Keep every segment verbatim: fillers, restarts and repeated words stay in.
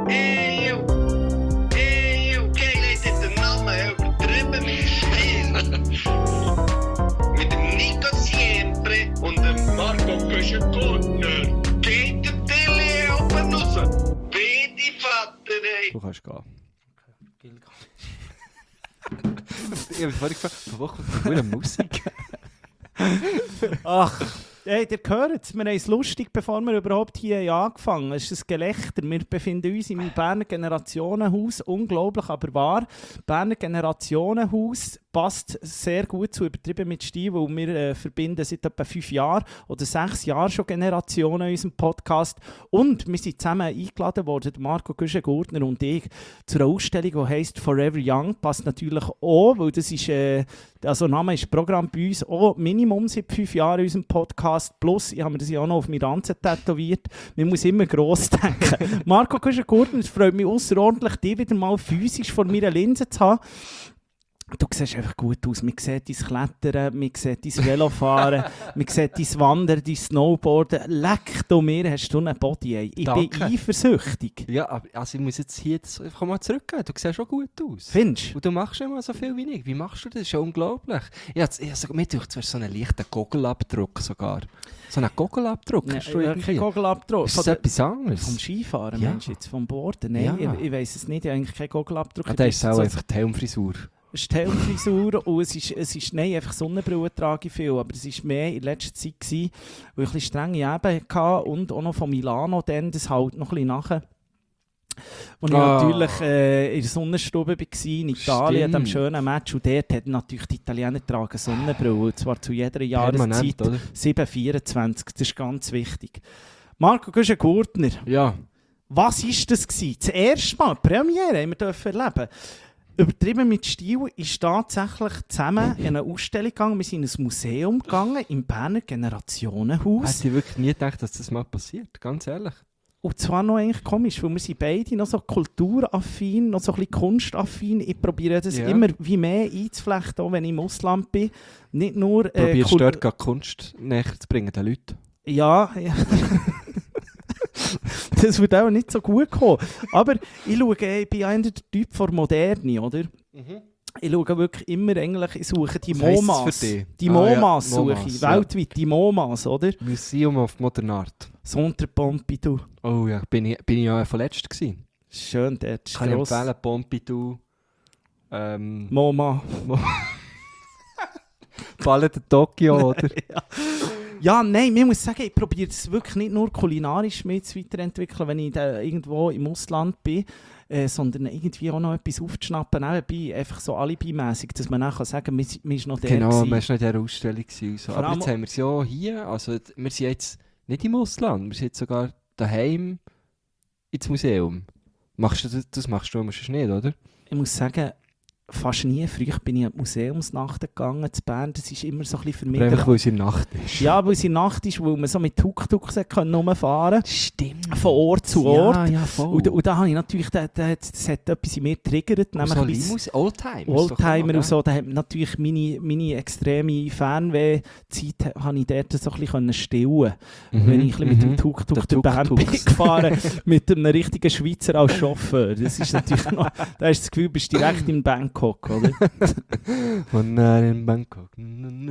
Eeuw, eeuw, kijk, hij zit de namen übertrieben mit Stil. Mit dem Nico Siempre und dem Marco Köschen-Gurtner. Geht der Tilly oben raus? Bitte, Vater, ey. Du kannst gehen. Ich habe vorhin gefragt, von wo kommt die Musik? Ach, hey, ihr hört es, wir haben es lustig, bevor wir überhaupt hier angefangen haben. Es ist ein Gelächter. Wir befinden uns im Berner Generationenhaus, unglaublich, aber wahr. Berner Generationenhaus passt sehr gut zu übertrieben mit Stil, weil wir äh, verbinden seit etwa fünf Jahren oder sechs Jahren schon Generationen in unserem Podcast. Und wir sind zusammen eingeladen worden, Marco Köschen-Gurtner und ich, zu einer Ausstellung, die heisst Forever Young. Passt natürlich auch, weil das ist, äh, also Name ist Programm bei uns, auch Minimum seit fünf Jahren in unserem Podcast. Plus, ich habe mir das ja auch noch auf meine Ranzen tätowiert. Man muss immer gross denken. Marco Köschen-Gurtner, es freut mich außerordentlich, dich wieder mal physisch vor meiner Linse zu haben. Du siehst einfach gut aus. Man sieht dein Klettern, man sieht dein Velofahren, man sieht dein Wandern, dein Snowboarden. Leck du mir, hast du einen Body, ey. Ich Danke. bin eifersüchtig. Ja, aber also ich muss jetzt hier das einfach mal zurückgehen. Du siehst schon gut aus. Findest du? Und du machst immer so viel wie ich. Wie machst du das? Das ist ja unglaublich. Ich habe so, mir gedacht, du hast so einen leichten Goggelabdruck sogar. So einen Goggelabdruck hast du Ja, irgendwie? Goggelabdruck. Ist das Von etwas anderes? Vom Skifahren, Ja. Mensch, jetzt vom Boarden. Nein, Ja. ich, ich weiss es nicht. Ich habe eigentlich keinen Goggelabdruck. Ah, das ist auch so einfach die Helmfrisur. Es ist die Helmfrisur und es ist, es ist nein, einfach Sonnenbrille trage ich viel, aber es war mehr in letzter Zeit, gewesen, weil ich ein bisschen strenge Eben hatte und auch noch von Milano, dann, das halt noch ein bisschen nachher. Und ich Ah. natürlich äh, in der Sonnenstube war, in Italien, an diesem Stimmt. schönen Match, und dort hat natürlich die Italiener tragen Sonnenbrille, und zwar zu jeder Permanent, Jahreszeit, oder? sieben vierundzwanzig, das ist ganz wichtig. Marco Köschen-Gurtner, Ja. was war das gewesen? Das erste Mal, die Premiere, haben wir dürfen erleben. Übertrieben mit Stil ist tatsächlich zusammen in eine Ausstellung gegangen. Wir sind in ein Museum gegangen, im Berner Generationenhaus. Hätte ich wirklich nie gedacht, dass das mal passiert. Ganz ehrlich. Und zwar noch eigentlich komisch, weil wir sind beide noch so kulturaffin, noch so ein bisschen kunstaffin. Ich probiere das Ja. immer wie mehr einzuflechten, auch wenn ich im Ausland bin. Nicht nur... Äh, Probierst Kul- du dort gerade Kunst näher zu bringen, den Leuten? Ja, ja. Das wird auch nicht so gut kommen. Aber ich schaue, ich bin ja der Typ von Moderne, oder? Mhm. Ich schaue wirklich immer, eigentlich, ich suche die Was heisst das MoMAs. für dich? Die Ah, MoMAs ja, suche MoMAs, ich, ja. weltweit, die MoMAs, oder? Museum of Modern Art. Sonter Pompidou. Oh ja, bin ich, bin ich ja verletzt gewesen. Schön, dort ist Kann ich gross. empfehlen, Pompidou. Ähm, MoMA. Ballet de Tokio, oder? Ja. Ja, nein, ich muss sagen, ich probiere es wirklich nicht nur kulinarisch mit zu weiterentwickeln, wenn ich da irgendwo im Ausland bin, äh, sondern irgendwie auch noch etwas aufzuschnappen, nebenbei, einfach so alibimässig, dass man nachher sagen kann, man, man ist noch der Genau, gewesen. man war noch in dieser Ausstellung. gewesen und So. Vor Aber allem- jetzt haben wir es ja hier, also wir sind jetzt nicht im Ausland, wir sind jetzt sogar daheim ins Museum. Machst du das, das machst du aber sonst nicht, oder? Ich muss sagen, fast nie. Früher bin ich an die Museumsnacht gegangen zu Bern. Das ist immer so ein bisschen für mich... Aber einfach, der- weil es in der Nacht ist. Ja, weil es in der Nacht ist, weil man so mit Tuk-Tuks rumfahren Stimmt. konnte, von Ort zu Ort. Ja, ja, voll. Und, und da habe ich natürlich, da, da, das hat etwas in mir getriggert, Und so nämlich ein Limus, Oldtimer. Oldtimer und so. Da hat natürlich meine, meine extreme Fernwehzeit habe ich dort so ein bisschen stillen. Mhm, Wenn ich ein bisschen mit dem mhm. Tuk-Tuk Der durch Bern bin Tuk-Tuks. gefahren, mit einem richtigen Schweizer als Chauffeur. Das ist natürlich noch, da hast du das Gefühl, du bist direkt in Bangkok, oder? Und dann in Bangkok. Ich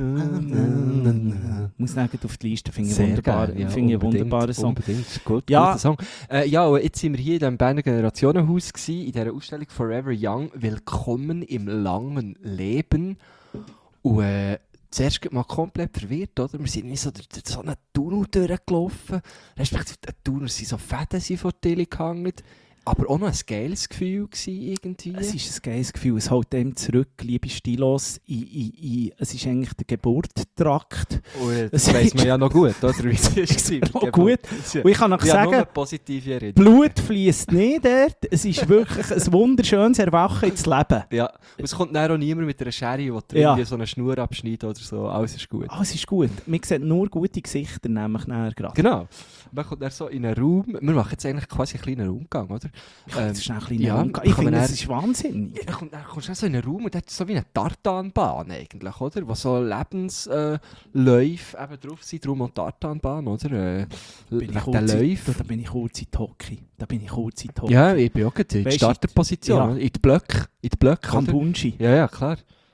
muss sagen, auf die Liste, finde ich Sehr wunderbar. geil, ja, finde ich einen unbedingt, wunderbaren Song. Unbedingt, ist gut, Ja. guter Song. Äh, ja, und jetzt sind wir hier in diesem Berner Generationenhaus gewesen, in dieser Ausstellung Forever Young. Willkommen im langen Leben. Und äh, zuerst mal komplett verwirrt, oder? Wir sind nicht so durch so einen Tunnel durchgelaufen. Respektive der Tunnel sind so Fäden sind vor die Tele gehangen. Aber auch noch ein geiles Gefühl gewesen, irgendwie. Es ist ein geiles Gefühl, es hält einem zurück, liebe Stilos, in, in, in, es ist eigentlich der Geburtstrakt. Und, äh, Es das weiss ist- man ja noch gut, oder? Wie es war. Noch gut. Und ich kann euch Ich habe nur sagen, eine positive Erinnerung. Blut fließt nicht dort, es ist wirklich ein wunderschönes Erwachen ins Leben. Ja, und es kommt dann auch niemand mit einer Schere, die dir Ja. irgendwie so eine Schnur abschneidet oder so. Alles ist gut. Alles ist gut, man sieht nur gute Gesichter, nämlich nachher gerade. Genau. Man kommt dann so in einen Raum. Wir machen jetzt eigentlich quasi einen kleinen Raumgang, oder? Ja, das ist ein bisschen ja, unge- Ich kann man finde, dann- das ist wahnsinnig. Ja, komm, dann kommst du auch so in einen Raum und der hat so wie eine Tartanbahn eigentlich, oder? Wo so Lebensläufe äh, eben drauf sind, darum auch Tartanbahn, oder? Äh, Bin ich wegen kurz den in- Läufen. Da bin ich kurz in die Hockey. Da bin ich kurz in die Hockey. Ja, ich bin auch gerade in der Weisst du, Starterposition, ja. oder? in die Blöcke, in die Blöcke, oder? Kambunchi. Ja, ja, klar.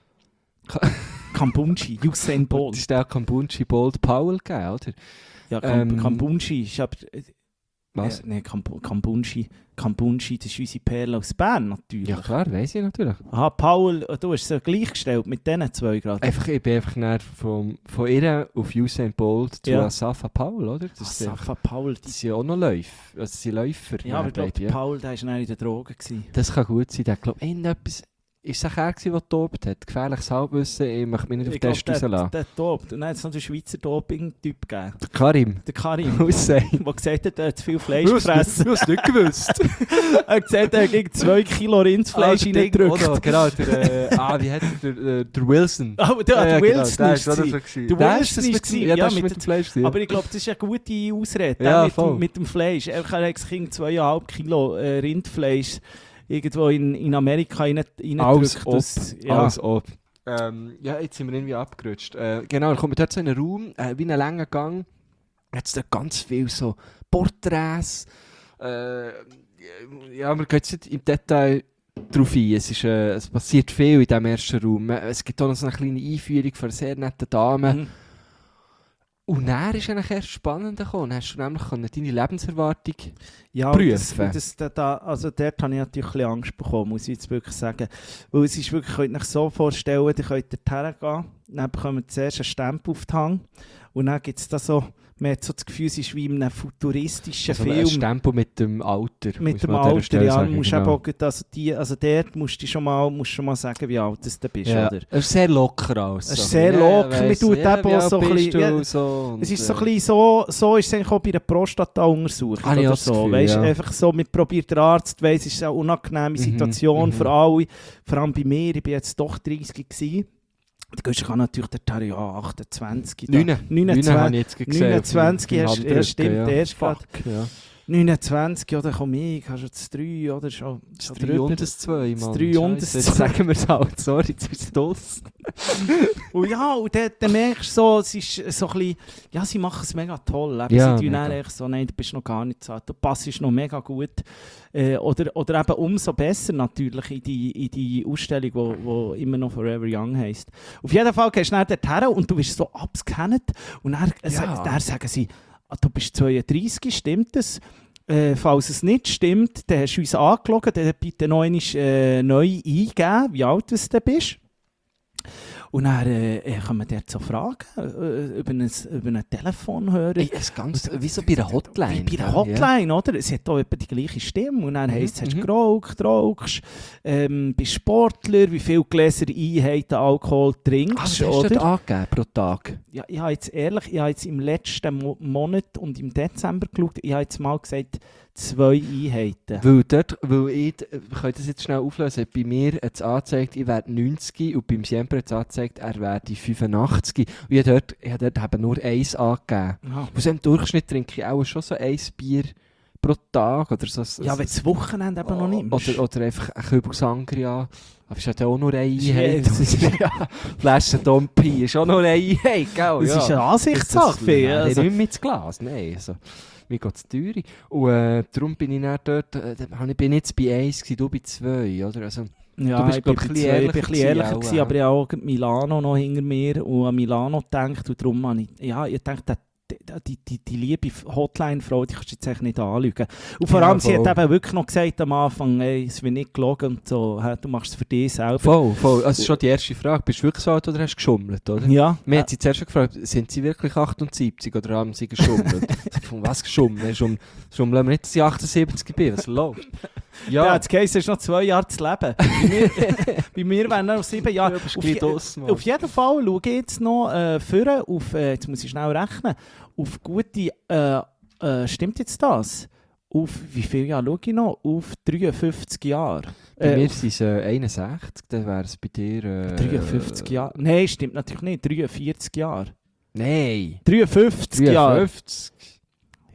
Kambunchi. Usain Und Bolt. es ist auch Kambunchi Bolt Powell gegeben, oder? Ja, Kam ähm, Kambunchi ist aber... Was? Äh, Nein, Kamp Kambunchi. Kambunchi, das ist unsere Perle aus Bern natürlich. Ja klar, weiss ich natürlich. Aha, Paul, du hast es gleichgestellt mit diesen zwei gerade. Einfach, ich bin einfach näher vom, von ihr auf Usain Bolt zu Ja. Asafa Powell, oder? Das, Ah, ist einfach- Safa Paul. Die, das sind ja auch noch Läufer. Also, das sind Läufer. ja, aber ich glaube, beide, ja. Paul, der war dann in den Drogen. Gewesen. Das kann gut sein. Der glaubt, irgendetwas... Ist es auch er, gewesen, der getobt hat? Gefährliches Halbwissen, ich möchte mich nicht auf Ich den glaube, Test der, rauslassen. der tobt. Und dann hat es noch den Schweizer Doping-Typ gegeben. Der Karim. Der Karim. Hussein. Der gesagt hat, er hat zu viel Fleisch gefressen. Du hast es nicht gewusst. Er hat gesagt, er hat gegen zwei Kilo Rindsfleisch Ah, der Ding, reingedrückt. oder? Genau, der, äh, ah, wie hat der, der, der Wilson. Oh, der, der Ja, Wilson genau, ist der es. auch gewesen. so gewesen. Der Der Wilson ist das ist mit, gewesen, ja, ja, das ist mit mit dem- dem Fleisch. gewesen. Aber ich glaube, das ist eine gute Ausrede. Ja, der mit, voll. dem, mit dem Fleisch. Er hat das Kind zweieinhalb Kilo äh, Rindfleisch irgendwo in, in Amerika rein- Alles reingedrückt. ob. Das- Ja. Alles ob. Ähm, ja, jetzt sind wir irgendwie abgerutscht. Äh, genau, dann kommen wir dort so in einen Raum, äh, wie einen langen Gang. Jetzt dort ganz viel so Porträts. Äh, ja, wir gehen jetzt nicht im Detail drauf ein. Es, ist, äh, es passiert viel in diesem ersten Raum. Äh, Es gibt auch noch so eine kleine Einführung von einer sehr netten Dame. Mhm. Und dann ist eigentlich erst spannend gekommen. Dann hast du nämlich können deine Lebenserwartung... Ja, prüfen. das, das, da, da, also dort habe ich natürlich ein bisschen Angst bekommen, muss ich jetzt wirklich sagen. Weil es ist wirklich, ihr könnt euch so vorstellen, ihr könnt dort hergehen, dann bekommt ihr zuerst einen Stempel auf die Hand und dann gibt es da so, man hat so das Gefühl, es ist wie in einem futuristischen Also ein Film. Stempel mit dem Alter. Mit muss dem man an dieser Alter, Stelle ja, sagen, musst genau. eben auch, gut- also, die, also dort musst du schon mal, musst schon mal sagen, wie alt das du bist, Ja, oder? es ist sehr locker alles. Es ist sehr locker, man tut eben auch so ein bisschen- ja, so Es ist so ein bisschen so, so ist es eigentlich auch bei einer Prostata-Untersuchung Habe ich oder auch das so. Gefühl, Weißt, ja. einfach so, mit probiert der Arzt, weiss, es ist eine unangenehme Situation mhm. für alle, vor allem bei mir, ich war jetzt doch dreißig gewesen. Du gehst ich natürlich der ja achtundzwanzig. da- neun. neunundzwanzig habe ich jetzt gesehen. neunundzwanzig auf hast- dem ja, Handrücken, stimmt, ja. der ist Fuck, ja. neunundzwanzig, oder komm ich, hast du das drei, oder schon, Das schon drei drüber. und das zwei, Mann. Das drei und das Scheisse, jetzt zwei. sagen wir es halt. Sorry, jetzt ist es los. Und ja, und dann, dann merkst du so, es ist so ein bisschen, ja, sie machen es mega toll. Eben, Ja, sie tun mega. dann echt so, nein, du bist noch gar nicht so, du passest noch mega gut. Äh, oder, oder eben umso besser natürlich in die, in die Ausstellung, wo, wo immer noch Forever Young heisst. Auf jeden Fall gehst du dann dorthin und du wirst so abgescannt und dann, äh, Ja. sa- dann sagen sie, ah, du bist zweiunddreißig, stimmt das? Äh, falls es nicht stimmt, dann hast du uns angelogen, dann bitte noch einmal äh, neu eingeben, wie alt du denn bist. Und dann äh, äh, kann man dort so fragen, äh, über, ein, über einen Telefonhörer. Ey, es ist ganz, wie so bei einer Hotline. Wie bei einer gell? Hotline, oder? Es hat auch etwa die gleiche Stimme. Und dann Mhm, heisst es, hast du mhm. geraucht, rauchst, ähm, bist Sportler, wie viele Gläser Einheiten Alkohol Ja. Ah, trinkst, was hast du dort oder? angegeben pro Tag? Ja, ich habe jetzt ehrlich, ich habe jetzt im letzten Mo Monat und im Dezember geschaut, ich habe jetzt mal gesagt, zwei Einheiten. Weil dort, weil ich, ich kann das jetzt schnell auflösen, bei mir hat es angezeigt, ich werde neunzig und beim Siemper hat es angezeigt, er werde fünfundachtzig. Und ich habe dort, ich habe dort eben nur eins angegeben. Ja. Und so im Durchschnitt trinke ich auch schon so ein Bier pro Tag oder so. so Ja, wenn du das Wochenende eben noch nimmst. Oder, oder einfach ein Kübel Sangria. Aber es hat ja auch nur eine Ja, Einheit. das ist- ja, Flasche Dompi ist auch nur eine Einheit, gell? Das ja. ist eine Ansichtssache. Phil. Also, Also, nicht mit ins Glas, nein. Also, mir geht es teuer. Und äh, darum bin ich dann dort, äh, da- ich bin jetzt bei eins, gewesen, du bei zwei, oder? Also, ja, du bist, ich glaub bin ich, ein ein bisschen bisschen ehrlicher, ehrlicher bisschen ehrlicher gewesen, gewesen, auch, aber ich habe auch Milano noch hinter mir und an Milano gedacht und darum habe ich, ja, ich dachte, die, die, die liebe Hotline-Frau, die kannst du jetzt echt nicht anlügen. Und vor Ja, allem, sie voll. hat eben wirklich noch gesagt am Anfang, ey, es wird nicht gelogen und so, hä, du machst es für dich selber. voll, voll. Also, das ist schon die erste Frage. Bist du wirklich so alt oder hast du geschummelt, oder? Ja, Mir hat sie zuerst schon gefragt, sind sie wirklich achtundsiebzig oder haben sie geschummelt? Von was geschummelt? Schum, schummeln wir nicht, dass sie achtundsiebzig bin, was läuft? ja, jetzt heisst, es ist noch zwei Jahre zu leben. Bei mir, bei mir wären noch sieben Jahre. Ja, bist Auf gleich je- draus, Mann. Auf jeden Fall schaue ich jetzt noch äh, vorne auf, äh, jetzt muss ich schnell rechnen, auf gute, äh, äh, stimmt jetzt das? Auf wie viele Jahre schaue ich noch? Auf dreiundfünfzig Jahre. Bei Äh, mir auf sind es äh, einundsechzig, dann wäre es bei dir... Äh, dreiundfünfzig Jahre. Nein, stimmt natürlich nicht. dreiundvierzig Jahre. Nein! dreiundfünfzig Jahre. dreiundfünfzig?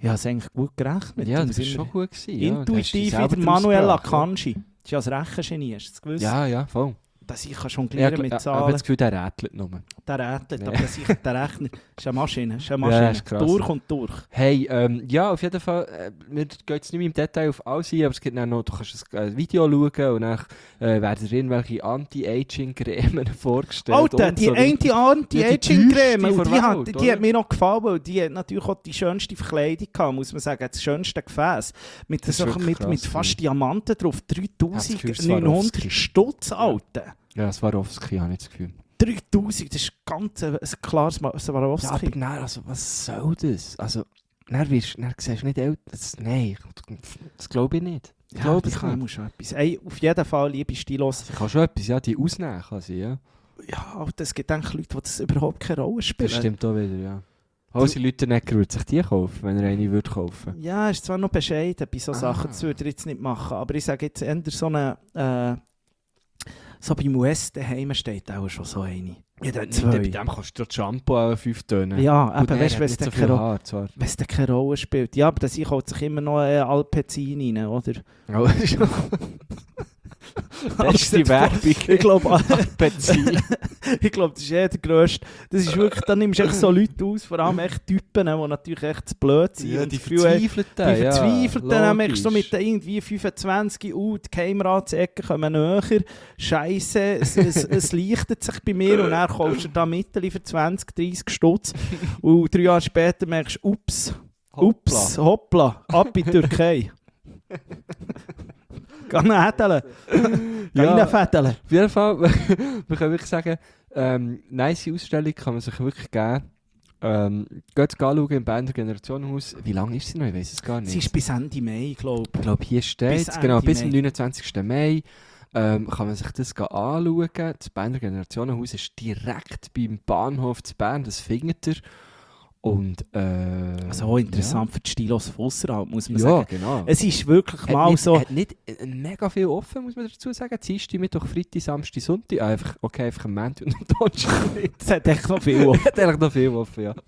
Ich habe es eigentlich gut gerechnet. Ja, Du das musst war immer- schon gut gewesen. Ja, du hast dich Intuitiv selber wie der Manuel ausgebracht, Akanji. Das ist ja das Rechengenie, hast du es gewusst? Ja, ja, voll. Dass ich kann schon Ja, lernen mit ich habe Zahlen. das Gefühl, der rätselt nur. Der rätselt, Nee. aber dass ich der Rechner... Das ist eine Maschine, das ist eine Ja, Maschine. ist krass. Durch und durch. Hey, ähm, ja, auf jeden Fall, äh, wir gehen jetzt nicht mehr im Detail auf alles ein, aber es gibt dann noch, du kannst ein äh, Video schauen und dann äh, werden dir irgendwelche Anti-Aging-Cremen vorgestellt. Alter, und die so eine weiter. Anti-Aging-Creme, Ja, die und die, teuerste hat, der die, Welt, hat mir noch gefallen, weil die hat natürlich auch die schönste Verkleidung gehabt, muss man sagen, das schönste Gefäß. Mit, Das ist so, wirklich mit, krass, mit fast Diamanten drauf, Ja, das Gefühl, dreitausendneunhundert Swarovski. Stutz, Alter. Ja, Swarovski, habe ich das Gefühl. dreitausend, das ist ganz ein, ein klares Ja, aber Swarovski. dann, also, was soll das? Also, dann, wirst, dann siehst du nicht älter. Das, nein, das glaube ich nicht. Das Ja, glaube das ich kann nicht. auch schon etwas. Ey, auf jeden Fall, liebe Stilos, Ich kann schon etwas, ja, die ausnehmen kann sie, ja. ja, Alter, es gibt eigentlich Leute, die das überhaupt keine Rolle spielen. Das stimmt auch wieder, ja. Hose Lüttenegger würde sich die kaufen, wenn er eine würde kaufen. Ja, ist zwar noch bescheiden bei so Ah. Sachen, das würde er jetzt nicht machen, aber ich sage jetzt eher so eine, äh, so beim U S daheim steht auch schon so eine. Ja, dann, Zwei. bei dem kannst du das Shampoo auch fünf Töne. Ja, Gut, aber er weißt hat du, wenn es nicht dann so keine viel Ro- Haar, zwar. wenn es dann keine Rolle spielt. Ja, aber das holt sich immer noch äh, Alpezin rein, oder? Oh, schon. Beste Werbung. Ich glaube, Benzin. ich glaub, das ist eh der grösste. Das ist wirklich, dann nimmst du echt so Leute aus, vor allem echt Typen, die natürlich echt zu blöd sind. Ja, und die das Gefühl haben, Verzweifelten. Die verzweifelten, ja, dann merkst du so logisch. mit den irgendwie fünfundzwanzig, uh, die Geheimratsecken kommen näher, Scheisse, es, es, es leichtet sich bei mir und dann kaufst du da Mittel für zwanzig, dreissig Stutz und drei Jahre später merkst du, ups, ups, hoppla, ab in die Türkei. Geh noch hädeln. Geh Ja. reinfädeln. Auf jeden Fall, wir können wirklich sagen, ähm, nice Ausstellung kann man sich wirklich geben. Ähm, geht anschauen im Berner Generationenhaus. Wie lange ist sie noch? Ich weiß es gar nicht. Sie ist bis Ende Mai, glaube Ich glaube, hier steht Bis genau, Ende bis zum Mai. neunundzwanzigsten Mai ähm, kann man sich das gehen anschauen. Das Berner Generationenhaus ist direkt beim Bahnhof zu Bern, das findet ihr. Und, äh, Also auch interessant für die Stilos von ausserhalb, muss Ja, man ja sagen. genau. Es ist wirklich Hat mal nicht, so... hat nicht äh, mega viel offen, muss man dazu sagen. Dienstag, Mittwoch, Freitag, Samstag, Sonntag. Ah, einfach, okay, einfach am Montag und am Donnerstag nicht. Es hat echt noch viel. Hat eigentlich noch viel offen, ja.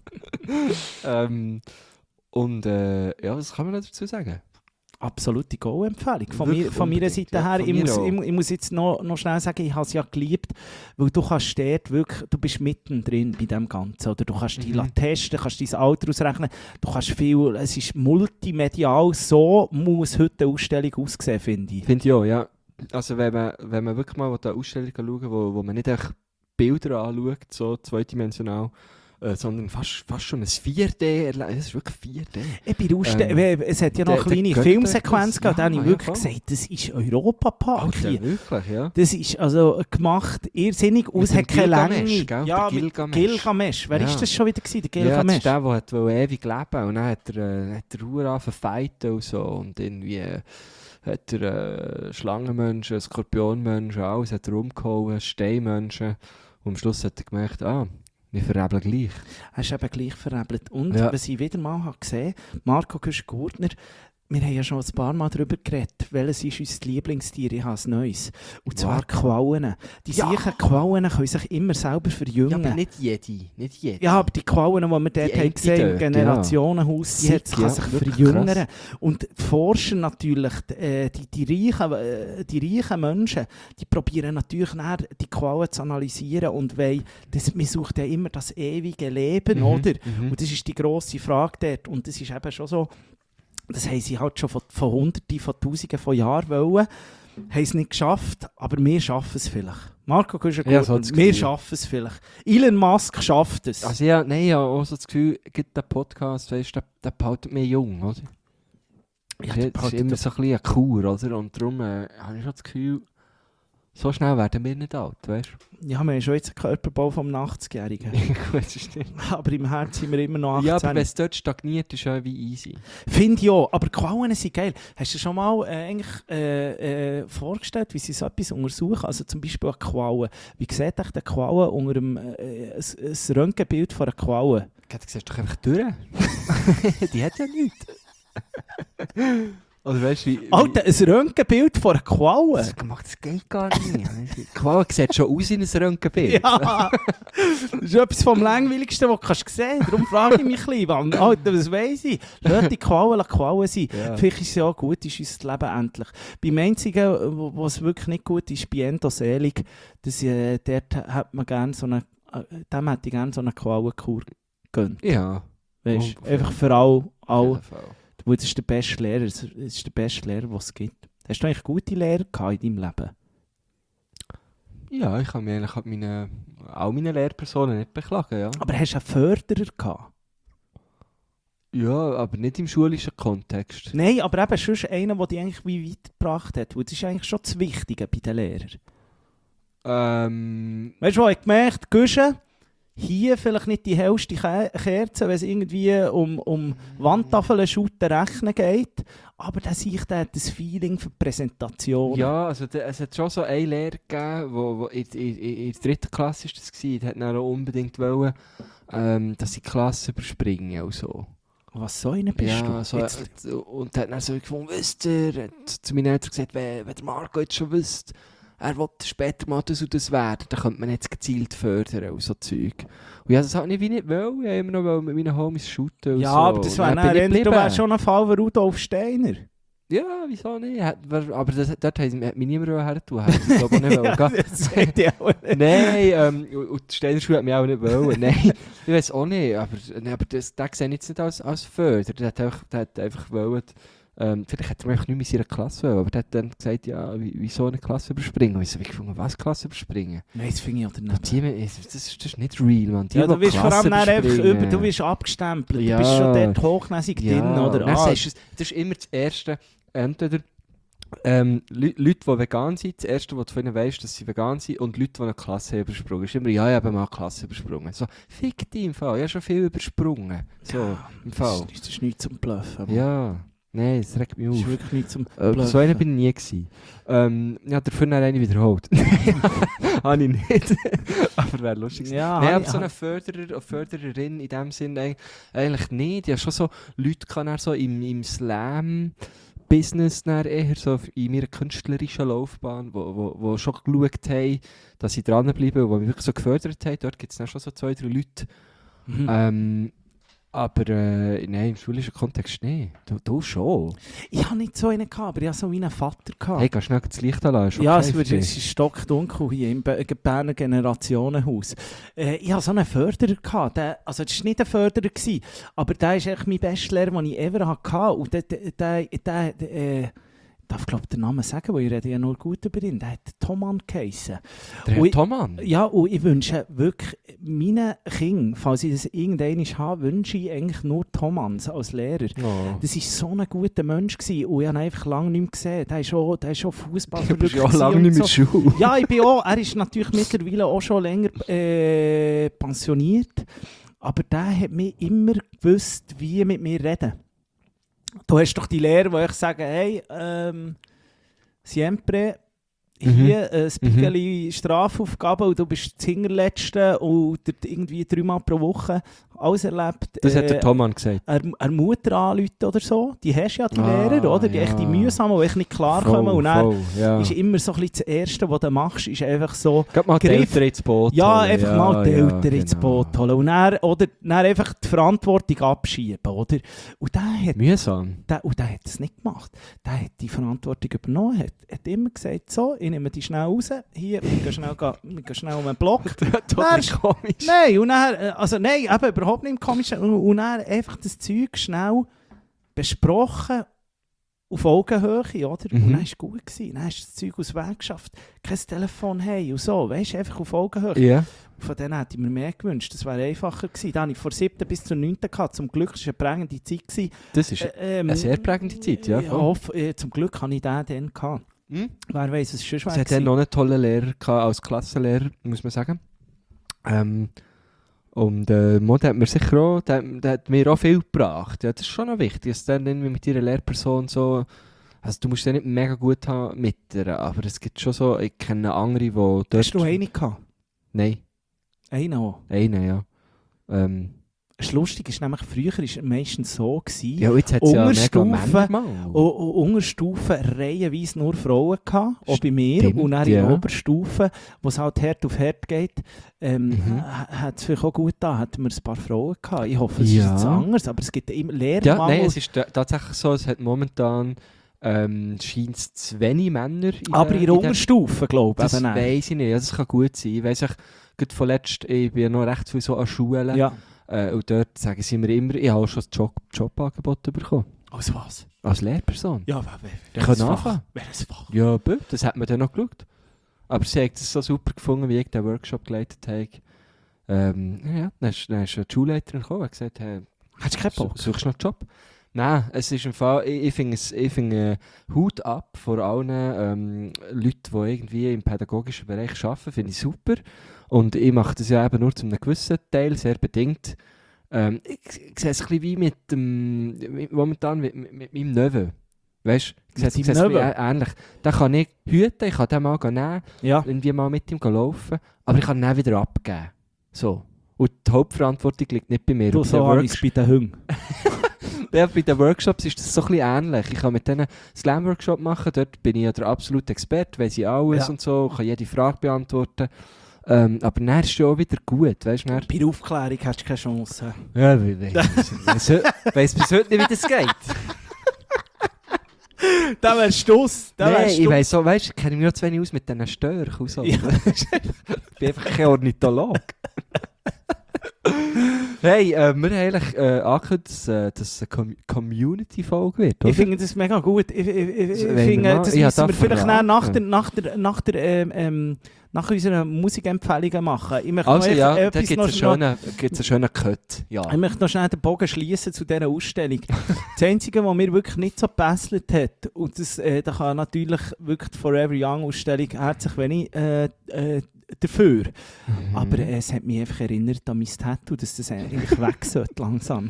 ähm, und äh, ja, was kann man noch dazu sagen? Absolute Go-Empfehlung. Von, Wirklich mir, von meiner unbedingt, Seite ja, her, von ich mir muss, auch. ich, mu- ich muss jetzt noch, noch schnell sagen, ich habe es ja geliebt, weil du kannst dort wirklich, du bist mittendrin bei dem Ganzen, oder du kannst dich Mhm. testen, kannst dein Alter ausrechnen, du kannst viel, es ist multimedial, so muss heute eine Ausstellung aussehen, finde ich. Finde ich auch, ja. Also wenn man, wenn man wirklich mal eine Ausstellung schauen will, wo, wo man nicht echt Bilder anschaut, so zweidimensional, äh, sondern fast, fast schon ein vier D, erle- es ist wirklich vier D. Ich bin Ausste- Ähm, we- es hat ja noch der- eine kleine der Filmsequenz Götter- gehabt, da habe ich ja, wirklich ja, voll. gesagt, das ist Europa-Park hier. Alter, wirklich, ja. Das ist also gemacht irrsinnig aus, dem hat keine Gilgamesch, Länge. gell? Ja, Der mit Gilgamesch. Gilgamesch. Wer Ja. ist das schon wieder gewesen, der Ja, das Gilgamesch? ist der, der hat wollte ewig leben und dann hat er, äh, hat er Ruhe angefangen zu fighten und so und irgendwie äh, hat er äh, Schlangenmenschen, Skorpionmenschen, alles hat er umgehauen, Steinmenschen und am Schluss hat er gemerkt, ah, wir verrebeln gleich. Er ist eben gleich verrebelt. Und Ja. was ich wieder mal habe gesehen habe, Marco Güsch-Gurtner, wir haben ja schon ein paar Mal darüber geredet, welches ist unser Lieblingstier, ich habe ein neues. Und zwar Wow. Quallen. Die Ja. sicheren Quallen können sich immer selber Ja, verjüngen. aber nicht jede, nicht jede. Ja, aber die Quallen, die wir dort Die haben gesehen eine im dort, Generationenhaus, die Sick, hat, kann ja, sich wirklich verjüngern. krass. Und die Forscher natürlich, die, äh, die, die, reichen, äh, die reichen Menschen, die probieren natürlich nachher die Quallen zu analysieren und wollen, das, man sucht ja immer das ewige Leben, Mhm, oder? mhm. Und das ist die grosse Frage dort. Und das ist eben schon so, das haben sie halt schon von, von Hunderten, von Tausenden von Jahren wollen, haben es nicht geschafft, aber wir schaffen es vielleicht. Marco, du Ja, so das wir Gefühl. schaffen es vielleicht. Elon Musk schafft es. Also ja, nein, ich habe auch so das Gefühl, gibt der Podcast, weißt, der, der behaltet mich jung, oder? Ja, das der ist behaltet immer doch- so ein bisschen eine Kur, oder? Und darum äh, habe ich schon das Gefühl, so schnell werden wir nicht alt, weißt Ja, wir haben schon jetzt einen Körperbau vom achtzigjährigen. du? Gut, das stimmt. Aber im Herzen sind wir immer noch achtzehn. Ja, aber wenn es dort stagniert, ist ja wie easy. Finde ich auch. Aber Quallen sind geil. Hast du schon mal äh, eigentlich, äh, äh, vorgestellt, wie sie so etwas untersuchen? Also zum Beispiel eine Qualle. Wie sieht echt eine Qualle unter einem, äh, ein, ein Röntgenbild von einer Qualle? Du siehst doch einfach durch. Die hat ja nichts. Oder weißt du, wie... Alter, ein Röntgenbild von einer Qualle. Das gemacht, das geht gar nicht. Die Qualle sieht schon aus wie ein Röntgenbild. Ja, das ist etwas vom Langweiligsten, was du kannst sehen kannst. Darum frage ich mich ein bisschen, Alter, was weiss ich? Lass die Quallen Quallen sein. Ja. Vielleicht ist es ja auch gut, ist unser Leben endlich. Beim einzigen, wo wo es wirklich nicht gut ist, bei Endoselig, das, äh, dort hat man gerne so eine, äh, dem hätte ich gerne so eine Quallenkur gegönnt. Ja. Weißt, Oh, einfach für alle, Auf alle. jeden Fall. Weil das ist der beste Lehrer, das ist der beste Lehrer, den es gibt. Hast du eigentlich gute Lehrer gehabt in deinem Leben? Ja, ich habe mich eigentlich an meine, all meine Lehrpersonen nicht beklagen, ja. Aber hast du einen Förderer gehabt? Ja, aber nicht im schulischen Kontext. Nein, aber eben schon einer, der dich eigentlich wie weitergebracht hat. Weil das ist eigentlich schon das Wichtige bei den Lehrern. Ähm... Weißt du, was ich gemerkt habe? Guschen, hier vielleicht nicht die hellste Ke- Kerze, wenn es irgendwie um, um Wandtafeln, Shooten, Rechnen geht. Aber der sich der hat das Feeling für Präsentationen. Ja, also de, es hat schon so einen Lehrer gegeben, wo, wo in, in, in der dritten Klasse war das, gewesen, der hat dann auch unbedingt wollen, ähm, dass ich die Klasse überspringe und so. Was so einer bist ja, du? so, Jetzt, äh, und der hat dann so gefunden, wisst ihr, hat zu meinen Eltern gesagt, wenn, wenn der Marco jetzt schon wüsste, er will später mal das und das werden, dann könnte man jetzt gezielt fördern und so Zeug. Und ja, das hat ich wie nicht wollen, ich wollte immer noch mit meinen Homies shooten und ja, so. aber das Und wäre dann bin ich dann, du geblieben. wärst schon ein Fall wie Rudolf Steiner. Ja, wieso nicht? Hat, wer- aber das, dort hat mich niemand her tun. Hätte ich glaube auch nicht wollen Ja, gehen. das sagt ja auch nicht. Nein, ähm, und und die Steinerschule hat mich auch nicht wollen. Nein, ich weiß auch nicht, aber, nee, aber das, das sehe ich jetzt nicht als, als Förder. Der hat einfach, der hat einfach wollen, ähm, vielleicht hätte er mich nicht mehr in seiner Klasse wollen, aber der hat dann gesagt, ja, wie- wieso eine Klasse überspringen? Und ich so, wie gefunden, was Klasse überspringen? Nein, das finde ich auch Die, daneben. das, das, ist- das ist nicht real, man. Die, Ja, du die bist vor Klasse allem dann einfach überspringen. über, du bist abgestempelt, Ja. du bist schon dort hochnäsig drin, oder? Dann Ah, sagst du es- das ist immer das Erste, entweder ähm, Leu- Leute, die vegan sind, das Erste, was du von ihnen weißt, dass sie vegan sind, und Leute, die eine Klasse haben übersprungen. Ist immer, ja, ich habe mal eine Klasse übersprungen. So, fick dich im Fall, ich habe schon viel übersprungen. So, im Fall. Das ist, das ist nicht zum Bluffen. Mann. Ja, nein, das regt mich Das ist auf. wirklich nicht zum Äh, Bluffen. so einer bin ich nie gewesen. Ähm, ja, dafür dann eine wiederholt. Habe ich nicht. Aber wäre lustig gewesen. Ja, Nein, habe aber ich- so eine Förderer oder Fördererin in dem Sinn eig- eigentlich nicht. Ja, schon so Leute kann er so im, im Slam-Business dann eher so in meiner künstlerischen Laufbahn, wo, wo, wo schon geschaut haben, dass ich dranbleibe und die mich wirklich so gefördert haben. Dort gibt es dann schon so zwei, drei Leute. Mhm. Ähm, aber äh, nein, im schulischen Kontext nicht. Du, du schon. Ich habe nicht so einen gehabt, aber ich hatte so wie einen Vater gehabt. Hey, kannst du schnell das Licht anlassen? Ist Ja, okay es, wird, für es dich? ist stockdunkel hier im Be- Berner Generationenhaus. Äh, ich hatte so einen Förderer gehabt. Der, also, das war nicht ein Förderer, gewesen, aber der ist echt mein bester Lehrer, den ich ever hatte. Und der, der, der, der, der äh, ich darf glaube den Namen sagen, weil ich rede ja nur gut über ihn. Der hat Thomann geheissen. Der Ui. Herr Thomann? Ja, und ich wünsche wirklich meinen Kindern, falls ich das irgendwann habe, wünsche ich eigentlich nur Thomanns als Lehrer. Oh. Das war so ein guter Mensch gewesen, und ich habe ihn einfach lange nicht mehr gesehen. Der ist schon, der ist schon Fußball Du bist ja auch lange nicht mit Schule. Ja, ich bin auch, er ist natürlich mittlerweile auch schon länger äh, pensioniert, aber der hat mir immer gewusst, wie mit mir reden. Du hast doch die Lehrer, die ich sagen, hey, ähm, siempre, hier ein Spiegel Strafaufgabe und du bist das Hinterletzte und irgendwie dreimal pro Woche alles erlebt. Das hat der äh, Thomann gesagt. er, er Mutter anrufen oder so. Die hast ja die Ah, Lehrer, oder? Die ja. echt die mühsam, die echt nicht klarkommen. Voll, Und dann voll, ja. ist immer so ein bisschen das Erste, was du machst, ist einfach so, Gib mal die Griff- Eltern ins Boot ja, holen. einfach mal die ja, Eltern ins genau. Boot holen. Und dann, oder, dann einfach die Verantwortung abschieben, oder? Und der hat, Mühsam. der, und der hat es nicht gemacht. Der hat die Verantwortung übernommen. Er hat, hat immer gesagt, so, ich nehme die schnell raus. Hier, wir gehen schnell, ga- wir gehen schnell um den Block. Total Nein. komisch. Nein, und dann, äh, also nein, eben überhaupt nicht im Komischen. Und, und dann einfach das Zeug schnell besprochen auf Augenhöhe, oder? Mhm. Und dann war es gut gewesen. Dann hast du das Zeug aus dem Weg geschafft. Kein Telefon haben und so. Weißt du, einfach auf Augenhöhe. Ja. Von denen hätte ich mir mehr gewünscht. Das wäre einfacher gewesen. Da hatte ich von siebten bis zur neunten gehabt. Zum Glück war es eine prägende Zeit gewesen. Das ist Äh, ähm, eine sehr prägende Zeit, ja. Ich voll. hoffe, äh, zum Glück hatte ich den dann gehabt. Hm? Wer weiss, es ist schon schwer Es hat dann noch einen tollen Lehrer gehabt, als Klassenlehrer, muss man sagen. Ähm, und äh, Mo, der hat mir sicher auch, der, der hat mir auch viel gebracht. Ja, das ist schon noch wichtig, dass du dann irgendwie mit deiner Lehrperson so... Also du musst ja nicht mega gut haben mit ihr, aber es gibt schon so... Ich kenne andere, die dort... Hast du einen gehabt? Nein, Einen auch? einen, ja. Ähm, Das Lustige ist nämlich, früher war es meistens so, gewesen, Ja, jetzt hat es ja mega Unterstufen- Männermangel. und, und Unterstufen reihenweise nur Frauen gehabt, auch bei mir. Stimmt, Und dann in ja. Oberstufen, wo es halt Herd auf Herd geht, ähm, Mhm. ha- hat es vielleicht auch gut da, hatten wir ein paar Frauen gehabt. Ich hoffe, es Ja. ist jetzt anders, aber es gibt immer Ja, Lehrmangel. nein, es ist ta- tatsächlich so, es hat momentan ähm, scheint es zu wenig Männer in aber der- in der in der- Unterstufe, glaube ich. Das eben auch. weiss ich nicht, ja, das kann gut sein. Ich weiss, ich, gerade vorletzt, ich bin ja noch recht viel so an Schulen Ja. äh, und dort sagen sie mir immer, ich habe auch schon ein Job, Jobangebot bekommen. Als was? Als Lehrperson. Ja, wer, wer, Ich kann anfangen. Welches Fach? Ja, bö, das hat man dann noch geschaut. Aber sie hat es so super gefunden, wie ich den Workshop geleitet habe. Ähm, ja, dann ist, dann ist eine Schulleiterin gekommen und hat gesagt, hey, Hast du keinen Bock? Suchst du noch einen Job? Nein, es ist im Fall, ich, ich finde es- ich finde äh, Hut ab vor allen ähm, Leuten, die irgendwie im pädagogischen Bereich arbeiten, finde ich super. Und ich mache das ja eben nur zu einem gewissen Teil, sehr bedingt. Ähm, ich, ich sehe es ein bisschen wie mit dem, mit, momentan mit, mit, mit meinem Neven. Weißt du, ich sehe es- Mit ich sehe es deinem ein bisschen Neven? ä- ähnlich. Den kann ich hüten, ich kann den mal nehmen, Ja. irgendwie mal mit ihm laufen, aber ich kann ihn dann wieder abgeben. So. Und die Hauptverantwortung liegt nicht bei mir. Du, Und so der habe ich es bei den Hunden. Ja, bei den Workshops ist das so ein bisschen ähnlich. Ich kann mit denen Slam-Workshop machen, dort bin ich ja der absolute Experte, weiss ich alles Ja. und so, kann jede Frage beantworten. Ähm, aber dann ist es schon auch wieder gut, weißt du? dann- Bei der Aufklärung hast du keine Chance. Ja, ich weiss bis heute nicht, wie das geht. Da wärst du es. Nein, ich weiss so, weißt du, ich kenne mich noch zu wenig aus mit diesen Störchen und so. Ja. Ich bin einfach kein Ornithologe. Hey, äh, wir haben eigentlich äh, angekündigt, dass äh, dass es eine Com Community-Folge wird, oder? Ich finde das mega gut. Ich, ich, ich, ich Wollen wir finde, mal- das Ich müssen hab wir da vielleicht verraten. nach, der, nach, der, nach, der, ähm, ähm, nach unseren Musikempfehlungen machen. Ich möchte Also noch ja, etwas da gibt noch, es noch, einen, gibt's einen schönen Cut. Ja. ich möchte noch schnell den Bogen schließen zu dieser Ausstellung. Das Einzige, was mir wirklich nicht so gebesselt hat, und das, äh, da kann natürlich wirklich die Forever Young Ausstellung herzlich wenig äh, äh, dafür. Mhm. Aber äh, es hat mich einfach erinnert an mein Tattoo, dass das eigentlich weg sollte, langsam.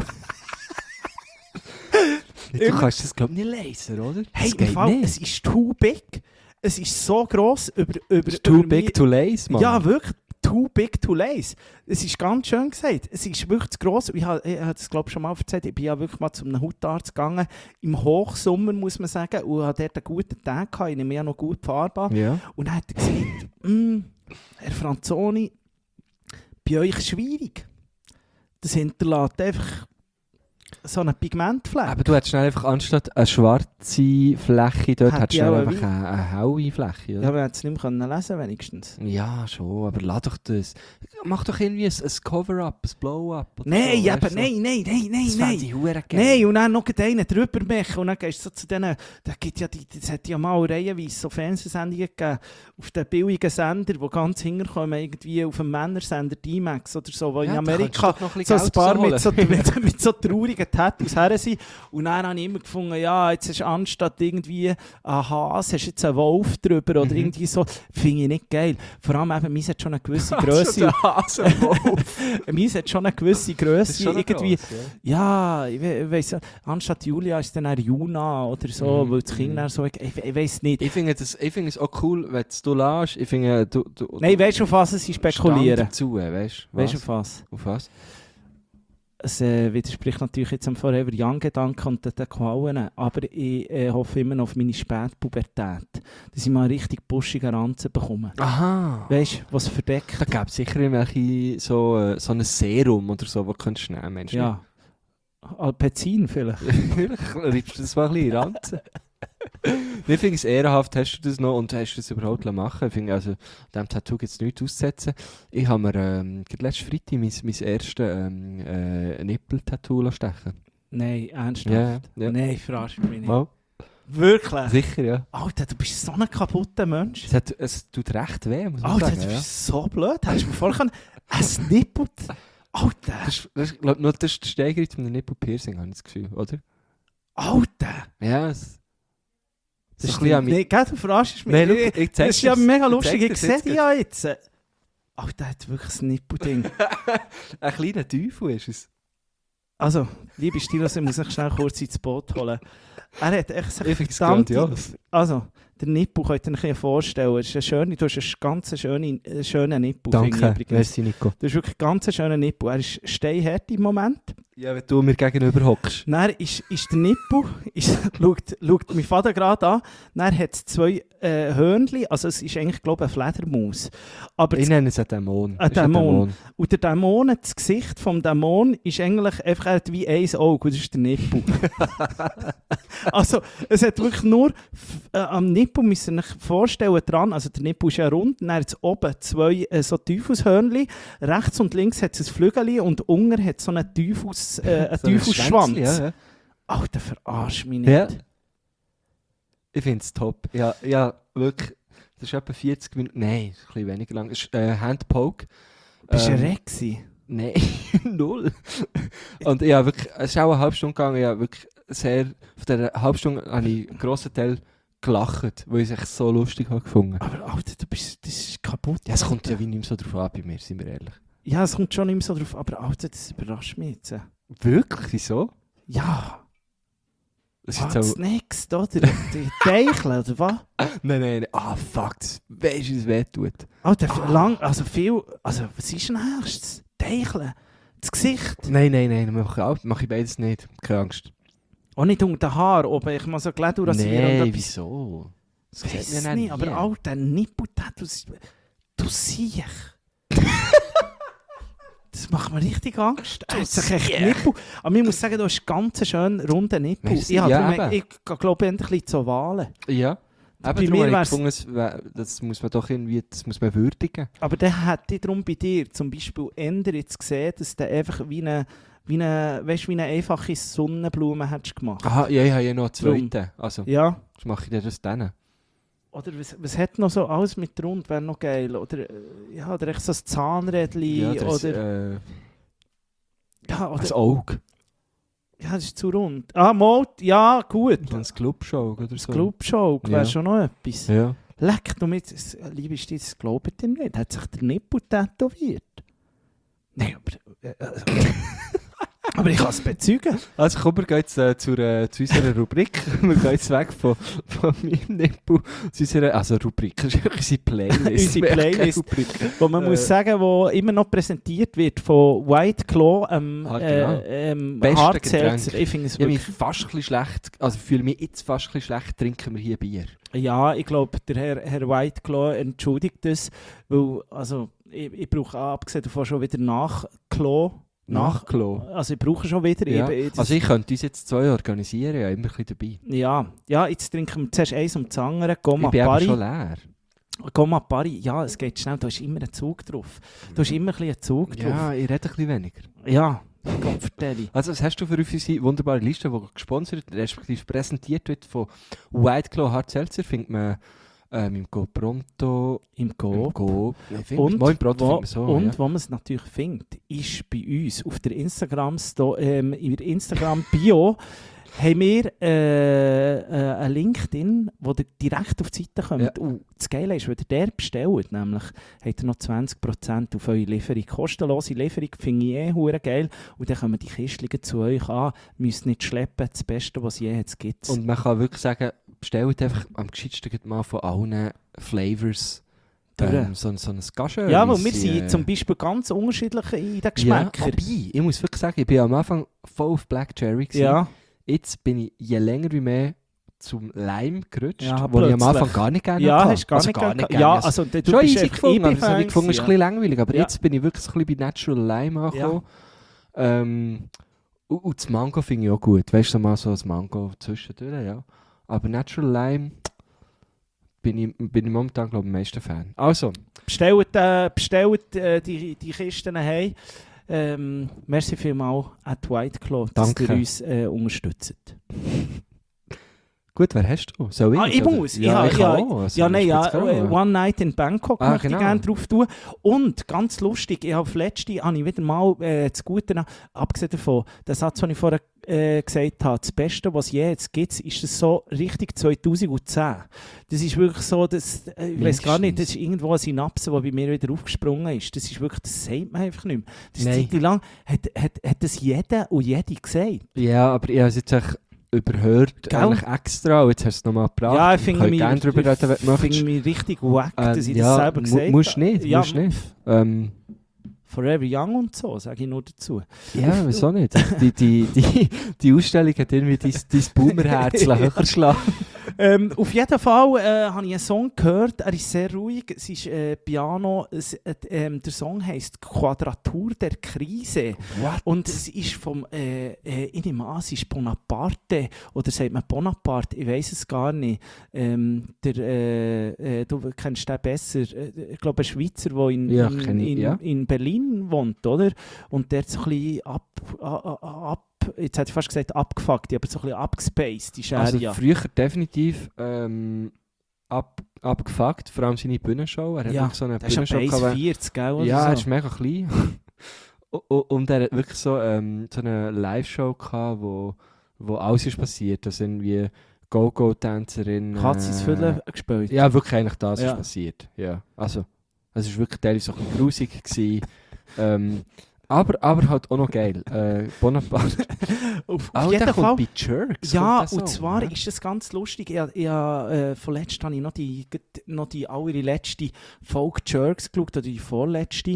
Du kannst das, glaube ich, nicht lesen, oder? Hey, das im geht Fall, nicht. es ist too big. Es ist so gross über, über, It's too über big mich- to lace, Mann. Ja, wirklich. Too big to lace. Es ist ganz schön gesagt. Es ist wirklich zu gross. Ich habe ich habe das, glaube ich, schon mal erzählt. Ich bin ja wirklich mal zu einem Hautarzt gegangen. Im Hochsommer, muss man sagen. Und hatte dort einen guten Tag gehabt. Ich nehme ja noch gut fahrbar. Ja. Und dann hat er gesagt, «Mm, Herr Franzoni, bei euch ist schwierig. Das hinterlässt einfach so eine Pigmentfläche.» Aber du hättest schnell einfach anstatt eine schwarze Fläche dort, Hätte hättest ich du auch schnell eine einfach eine, eine helle Fläche, Ja, oder? aber er hat es nicht mehr lesen wenigstens. Ja, schon, aber lass doch das. Mach doch irgendwie ein, ein Cover-up, ein Blow-up. oder Nein, so, aber weißt du, nein, nein, nein, nein, Das nein. fände ich verdammt geil. Nein, und dann noch einen drüber machen und dann gehst du so zu denen, da gibt ja die, das hat ja mal reihenweise so Fernsehsendungen gegeben, auf den billigen Sender, die ganz hinterkommen, irgendwie auf dem Männersender D-Max oder so, wo Ja, in da Amerika könntest du doch noch ein so bisschen ein paar Geld mit so, rausholen. mit, mit so traurigen Tattoos her sind. Und dann habe ich immer gefunden, ja, jetzt hast du anstatt irgendwie ein Hase, hast du jetzt einen Wolf drüber oder Mhm. irgendwie so. Finde ich nicht geil. Vor allem eben, meins hat schon eine gewisse Schon Größe. der Hasenwolf. Meins hat schon eine gewisse Das ist Größe. schon noch Irgendwie. gross, ja. Ja, ich, we weiss, ja, anstatt Julia ist dann eher Juna oder so, Mhm, weil das Kind mhm. dann so, ich, ich weiß nicht. Ich finde das- ich finde es auch cool, wenn du lässt. Ich finde, du, du, Nein, weißt du, auf was sie spekulieren? Stand dazu, weißt du? Weißt du, Was? auf was? Auf was? Es äh, widerspricht natürlich jetzt am Forever Young-Gedanken und den, den Qualen, aber ich äh, hoffe immer noch auf meine Spätpubertät, dass ich mal einen richtig buschigen Ranzen bekomme. Aha. Weißt du, was verdeckt? Da gäbe es sicher irgendwelche so, äh, so ein Serum oder so, das du nehmen kannst. Ja. Alpezin vielleicht. Vielleicht reibst du das mal ein bisschen in den Ranzen. Ich finde es ehrenhaft, hast du das noch und hast du das überhaupt machen. Ich finde, also, an diesem Tattoo gibt es nichts auszusetzen. Ich habe mir ähm, gerade letzten Freitag mein, mein erstes ähm, äh, Nippel-Tattoo stechen. Nein, ernsthaft? Ja, ja. Nein, verarsch mich nicht. Mal. Wirklich? Sicher, ja. Alter, du bist so ein kaputter Mensch. Es, hat, es tut recht weh, muss man Alter, sagen. du Ja. bist so blöd. Hättest du mir vorher ein Nippel... Alter, Das, ist- das, ist, glaub, nur das ist die Steigerung mit einem Nippel-Piercing, habe ich das Gefühl, oder? Alter. Ja, es, Das ist ist ein bisschen an nicht... Gell, du verarschst mich. Nein, schau, Ich- ich das zeig ist ja dir's. mega Ich lustig. zeig Ich dir's sehe jetzt dich ja jetzt. Alter, der hat wirklich ein Nippelding. Ein kleiner Teufel ist es. Also, liebe Stilos, ich muss mich schnell kurz ins Boot holen. Er hat echt sich Ich find's verdammte- grandios. Also, der Nippel könnt ihr euch ein vorstellen. Es ist eine schöne, du hast einen ganz schönen, einen schönen Nippel. finde ich Danke, übrigens. merci Nico. Du hast wirklich einen ganz schönen Nippel. Er ist steinhart im Moment. Ja, wenn du mir gegenüber hockst. Dann ist, ist der Nippel, ist, schaut, schaut mein Vater gerade an, dann hat es zwei äh, Hörnchen, also es ist eigentlich, glaube ich, eine Fledermaus. Aber Ich das, nenne es einen Dämon. Ein Es ist ein Dämon. und der Dämon, das Gesicht des Dämon ist eigentlich einfach er hat wie ein Auge, und das ist der Nippel. Also, es hat wirklich nur, f- äh, am Nippel müsst ihr euch vorstellen, dran, also der Nippel ist ja rund, dann hat es oben zwei äh, so Teufelshörnchen, rechts und links hat es ein Flügel und unten hat es so einen, Teufels, äh, einen So ein Teufelsschwanz. Schwänzli, ja, ja. Alter, verarsch mich nicht. Ja. Ich finde es top. Ja, ja, wirklich. Das ist etwa vierzig Minuten. Nein, ist ein bisschen weniger lang. Es ist äh, Handpoke. Bist du Ähm, ein Reck gewesen? Nein, null. Und ja, wirklich, es ist auch eine halbe Stunde gegangen. Ja, wirklich sehr, von dieser halben Stunde habe ich einen grossen Teil gelacht, weil ich es echt so lustig habe gefunden. Aber Alter, du bist, das ist kaputt. Ja, es kommt ja wie nicht mehr so drauf an bei mir, sind wir ehrlich. Ja, es kommt schon nicht mehr so drauf, aber Alter, das überrascht mich jetzt. Wirklich? Wieso? Ja, Das ist was jetzt auch... next, oder? Die Teicheln, oder was? Nein, nein, nein. Ah, fuck, das weisst du, wie es weh tut. Alter, f- lang, also viel, also was ist denn nächstes? Teicheln? Das Gesicht? Nein, nein, nein, mach ich, auch- mach ich beides nicht. Keine Angst. Auch nicht unter den Haaren, ob ich mal so Glätter rasieren und Nein, etwas... wieso? Das Ich sieht weiss man nicht, nie. aber Alter, Nippel-Tattoos, du siehst. Das macht mir richtig Angst. Er hat sich echt Siech. Nippel. Aber ich muss sagen, du hast ganz schön runden Nippel. Merci. Ich, habe Ja, darum- eben. ich glaube, endlich zu Wahlen. Ja. Bei Aber mir mir wär's- gefunden, es wär- das muss man doch irgendwie, das muss man würdigen. Aber dann hätte ich darum bei dir zum Beispiel ändert jetzt gesehen, dass du einfach wie eine, wie eine, weißt, wie eine einfache Sonnenblume hättest gemacht. Aha, ja, ich habe ja noch einen Drum. zweiten. Also, Ja. was mache ich denn das dann? Oder was, was hat noch so alles mit rund, wäre noch geil. Oder, äh, ja, oder echt so ein Zahnrädchen. Ja, das, oder, äh, ja, das oder, Auge. ja, das ist zu rund. Ah, Mode, ja, gut. So ein Clubshow oder so. Clubshow wäre Ja. schon noch etwas. Ja. Leck, du mit, liebe Steve, das glaubt ihr nicht. Hat sich der Nippel tätowiert? Nein, aber... Äh, also, aber ich kann es bezeugen. Also komm, wir gehen jetzt äh, zur, äh, zu unserer Rubrik. Wir gehen jetzt weg von, von meinem Nippel zu unserer... Also Rubrik, das ist unsere Playlist. Unsere Playlist. Rubrik. Wo man Äh. muss sagen, wo immer noch präsentiert wird von White Claw, ähm, Ah, genau. äh, ähm, Beste Hardseltzer. Getränk. Ich finde es Ich habe mich wirklich... fast ein bisschen schlecht... Also fühle mich jetzt fast ein bisschen schlecht, trinken wir hier Bier. Ja, ich glaube, der Herr, Herr White Claw entschuldigt das, weil, also, ich, ich brauche abgesehen davon schon wieder Nachklo. Nach, Nachklo. also ich brauche schon wieder. Ja. Eben, das- Also ich könnte uns jetzt zwei organisieren, ja, immer ein bisschen dabei. ja, ja, jetzt trinken wir zuerst eins um das andere. Gomma Ich bin aber Pari. schon leer. Gomma Pari, ja, es geht schnell. Da ist immer ein Zug drauf. Du hast immer ein bisschen einen Zug drauf. Ja, ich rede ein bisschen weniger. Ja, Gott vertelle. Also was hast du für unsere wunderbare Liste, die gesponsert, respektive präsentiert wird von White Claw Hard Seltzer, findet man ähm, im Go Pronto, Im Go. im Go, ja, findet man- Und, Mal im Pronto wo, findet man so, und ja. wo man es natürlich findet, ist bei uns auf der Instagram, ähm, in der Instagram-Bio haben wir äh, äh, einen Link drin, wo ihr direkt auf die Seite kommt. Ja. Und das Geile ist, wenn ihr der bestellt, nämlich, habt ihr noch zwanzig Prozent auf eure Lieferung. Kostenlose Lieferung finde ich eh hure geil. Und dann kommen die Kistchen zu euch an, müsst nicht schleppen, das Beste, was es je jetzt gibt. Und man kann wirklich sagen, bestellt einfach am gescheitsten gleich mal von allen Flavors ähm, so, so ein Gashö. ja, weil wir sind zum Beispiel ganz unterschiedlich in den Ja, Geschmäckern. wobei, ich muss wirklich sagen, ich bin am Anfang voll auf Black Cherry gewesen. Ja, Jetzt bin ich je länger wie mehr zum Lime gerutscht, Ja, wo ich am plötzlich. Anfang gar nicht gerne ja, hatte. hast gar Also nicht gar gern- nicht Ja, gerne. also du Schon bist easy echt gefunden, aber E P das habe ich gefunden, ist ein ja. bisschen langweilig. Aber Ja. jetzt bin ich wirklich so ein bisschen bei Natural Lime angekommen. Ähm, und, und das Mango finde ich auch gut. Weißt du, so mal so ein Mango zwischendurch, ja. Aber Natural Lime bin ich, bin ich momentan, glaube ich, am meisten Fan. Also, Bestellt, äh, bestellt äh, die, die Kisten heim. Ähm, merci vielmals at White Claw, dass Danke. ihr uns äh, unterstützt. gut, wer hast du? Soll ich? Ah, ich oder? muss. Ja, Ja, ich ja, kann auch. Also, Ja, ich nein, ja, spiel's äh, auch. One Night in Bangkok Ah, möchte genau. ich gerne drauf tun. Und, ganz lustig, ich habe auf letzte habe ich wieder mal äh, das Gute, nach- abgesehen davon, der Satz, den ich vorher äh, gesagt habe, das Beste, was je jetzt gibt, ist das so richtig zwanzig zehn. Das ist wirklich so, dass, äh, ich weiß gar nicht, das ist irgendwo eine Synapse, die bei mir wieder aufgesprungen ist. Das ist wirklich, das sagt man einfach nicht mehr. Das ist Nein. Zeit lang, hat, hat, hat das jeder und jede gesagt. Ja, aber ich habe es jetzt echt überhört, Gell? eigentlich extra. Und jetzt hast du es nochmal gebracht. Ja, ich finde mich, gerne darüber reden, wenn du möchtest. finde mich richtig wack, dass ich Ähm, das ja, selber mu- gesagt musst nicht, ja, musst nicht. Ähm, Forever Young und so, sage ich nur dazu. ja, wieso nicht? Die, die, die, die Ausstellung hat irgendwie dein, dein Boomerherz höher geschlagen. Ähm, auf jeden Fall äh, habe ich einen Song gehört, er ist sehr ruhig, es ist äh, Piano, es, äh, ähm, der Song heisst «Quadratur der Krise». What? Und es ist vom, äh, äh, ich nehme an, es ist Bonaparte, oder sagt man Bonaparte, ich weiß es gar nicht. Ähm, der, äh, äh, du kennst den besser, äh, ich glaube ein Schweizer, der in, Ja, in, kenn ich, in, ja. in Berlin wohnt, oder? Und der hat so ein bisschen ab, ab, ab jetzt hätte ich fast gesagt abgefuckt, aber so ein bisschen abgespaced ist er Also ja. früher definitiv ähm, ab, abgefuckt, vor allem seine Bühnenshow. Er hat Ja, wirklich so eine Das ist ja Bühnenshow bei gehabt. vierzig, gell? Oder Ja, er so. ist mega klein. U- u- Und er hat wirklich so, ähm, so eine Live-Show gehabt, wo, wo alles ist passiert. Also irgendwie Go-Go-Tänzerin. Katze ins Viertel gespielt. Ja, wirklich eigentlich das Ja. ist passiert. Ja. Also, es war wirklich teilweise so ein bisschen grusig gewesen. ähm, aber, aber halt auch noch geil. Äh, Bonaparte. Auf, Oh, auf der jeden kommt Fall. bei Jerks. Ja, kommt der und Song, zwar ja. ist das ganz lustig. Ich, ich, äh, vorletzt habe ich noch die, noch die allerletzte Folge Jerks geschaut, oder die vorletzte.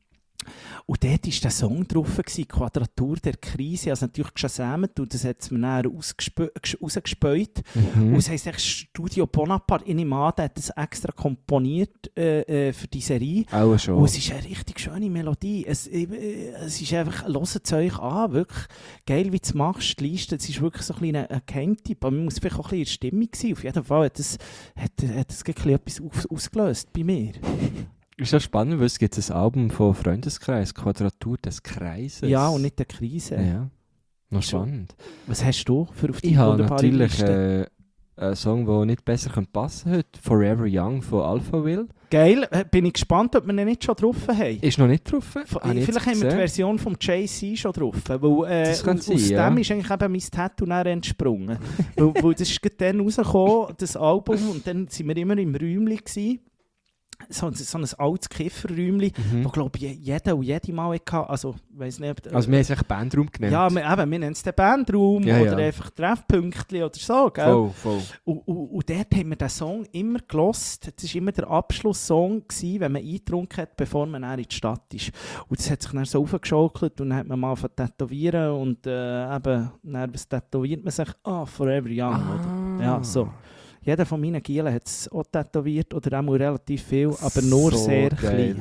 Und dort war der Song drauf, gewesen, «Quadratur der Krise». Also natürlich gesammelt und das hat es mir dann rausgespe- gesch- rausgespäut. Mhm. Und es heisst echt Studio Bonaparte. Ich nehme an, der hat das extra komponiert äh, äh, für die Serie. Auch schon. Und es ist eine richtig schöne Melodie. Es, äh, es ist einfach, hört es euch an, wirklich geil, wie du es machst, die Liste. Es ist wirklich so ein kleiner ein Geheimtipp, aber man muss vielleicht auch ein bisschen in der Stimmung sein. Auf jeden Fall hat es hat, hat das ein bisschen etwas aus, ausgelöst bei mir. Ist ja spannend, weil es gibt ein Album von Freundeskreis, «Quadratur des Kreises». Ja, und nicht der Krise. Ja, noch Schon. spannend. Was hast du für auf die Ich habe wunderbare natürlich Liste? äh, einen Song, der nicht besser könnte passen könnte. «Forever Young» von Alphaville. Geil, äh, bin ich gespannt, ob wir ihn nicht schon drauf haben. Ist noch nicht drauf. F- Habe ich Vielleicht jetzt haben wir die gesehen. Version vom J C schon drauf. Weil, äh, Das kann aus sein, aus ja. dem ist eigentlich eben mein Tattoo dann entsprungen. weil, weil das ist gerade dann rausgekommen, das Album, und dann waren wir immer im Räumchen gewesen. So, so ein altes Kifferräumchen, Mhm. wo glaube ich jeder und jede Mal hatte. Also, weiss nicht, ob, Also wir haben es echt Bandraum genannt. ja, wir, eben, wir nennen es den Bandraum Ja, oder ja. einfach Treffpünktchen oder so. Gell? voll, voll. Und, und, und dort haben wir den Song immer gelost. Das war immer der Abschlusssong, gewesen, wenn man eingetrunken hat, bevor man dann in die Stadt ist. Und das hat sich dann so aufgeschaukelt und dann hat man mal angefangen zu tätowieren und äh, eben, dann, was tätowiert man sich? Ah, Forever Young, oder? Ja, so. Jeder von meinen Gielen hat es auch tätowiert oder auch relativ viel, aber nur So sehr geil.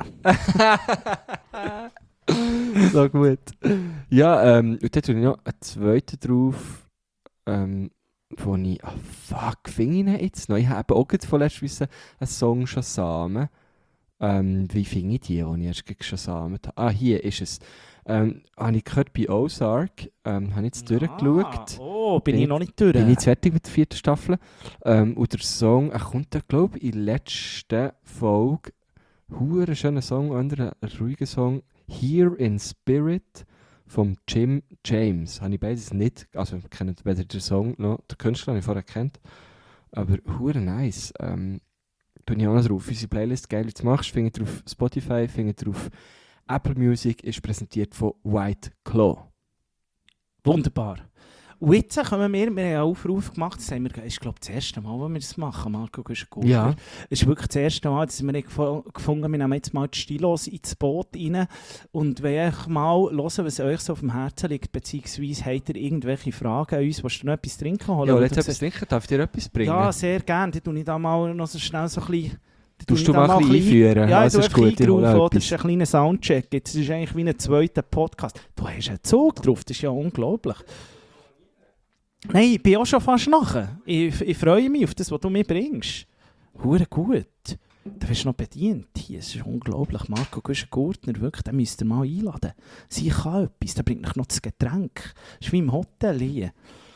klein. So gut. Ja, ähm, und dann tue ich noch einen zweiten drauf, ähm, wo ich, ah fuck, finde ich ihn jetzt noch? Ich habe auch gerade vorletzt wissen, einen Song Shazam. Ähm, wie finde ich die, die ich erst gegen Shazam habe? Ah, hier ist es. Ähm, habe ich gehört bei Ozark, ähm, habe ich jetzt durchgeschaut. Ah, oh, bin, Bin ich ich- noch nicht durch. Bin ich jetzt fertig mit der vierten Staffel. Ähm, und der Song, er kommt, glaube ich, in der letzten Folge. Hure schöner Song, ein ruhiger Song. «Here in Spirit» von Jim James. Habe ich beides nicht, also ich kenne weder den Song noch den Künstler, den ich vorher kennt. Aber hure nice. Ähm, tue ich auch noch drauf. Unsere Playlist, geil, wie du es machst, findet ihr auf Spotify, findet ihr auf Apple Music, ist präsentiert von White Claw. Wunderbar. Und jetzt kommen wir, wir haben einen Aufruf gemacht, das haben wir, ist glaube ich das erste Mal, wo wir das machen, Marco Guschen-Gurtner. Ja. Es ist wirklich das erste Mal, dass wir gefo- gefunden haben, wir nehmen jetzt mal die Stilos ins Boot rein und wollen euch mal hören, was euch so auf dem Herzen liegt, beziehungsweise habt ihr irgendwelche Fragen an uns, willst du noch etwas trinken holen? Ja, Oder jetzt du etwas sagst- trinken, darf ich dir etwas bringen? Ja, sehr gerne, dann tue ich da mal noch so schnell so ein bisschen... dann Tust tue du ich da mal ein bisschen einführen? Ja, Also ich ist tue gut, einfach ich hole eingerufen, auch oder? Das etwas. ist ein kleiner Soundcheck. Jetzt ist eigentlich wie ein zweiter Podcast. Du hast einen Zug drauf, das ist ja unglaublich. Nein, ich bin auch schon fast nachher. Ich, ich freue mich auf das, was du mir bringst. Hure gut. Du wirst noch bedient. Hier, es ist unglaublich. Marco Guschen-Gurtner, wirklich, den müsst ihr mal einladen. Sie kann etwas, der bringt euch noch das Getränk. Das ist wie im Hotel hier.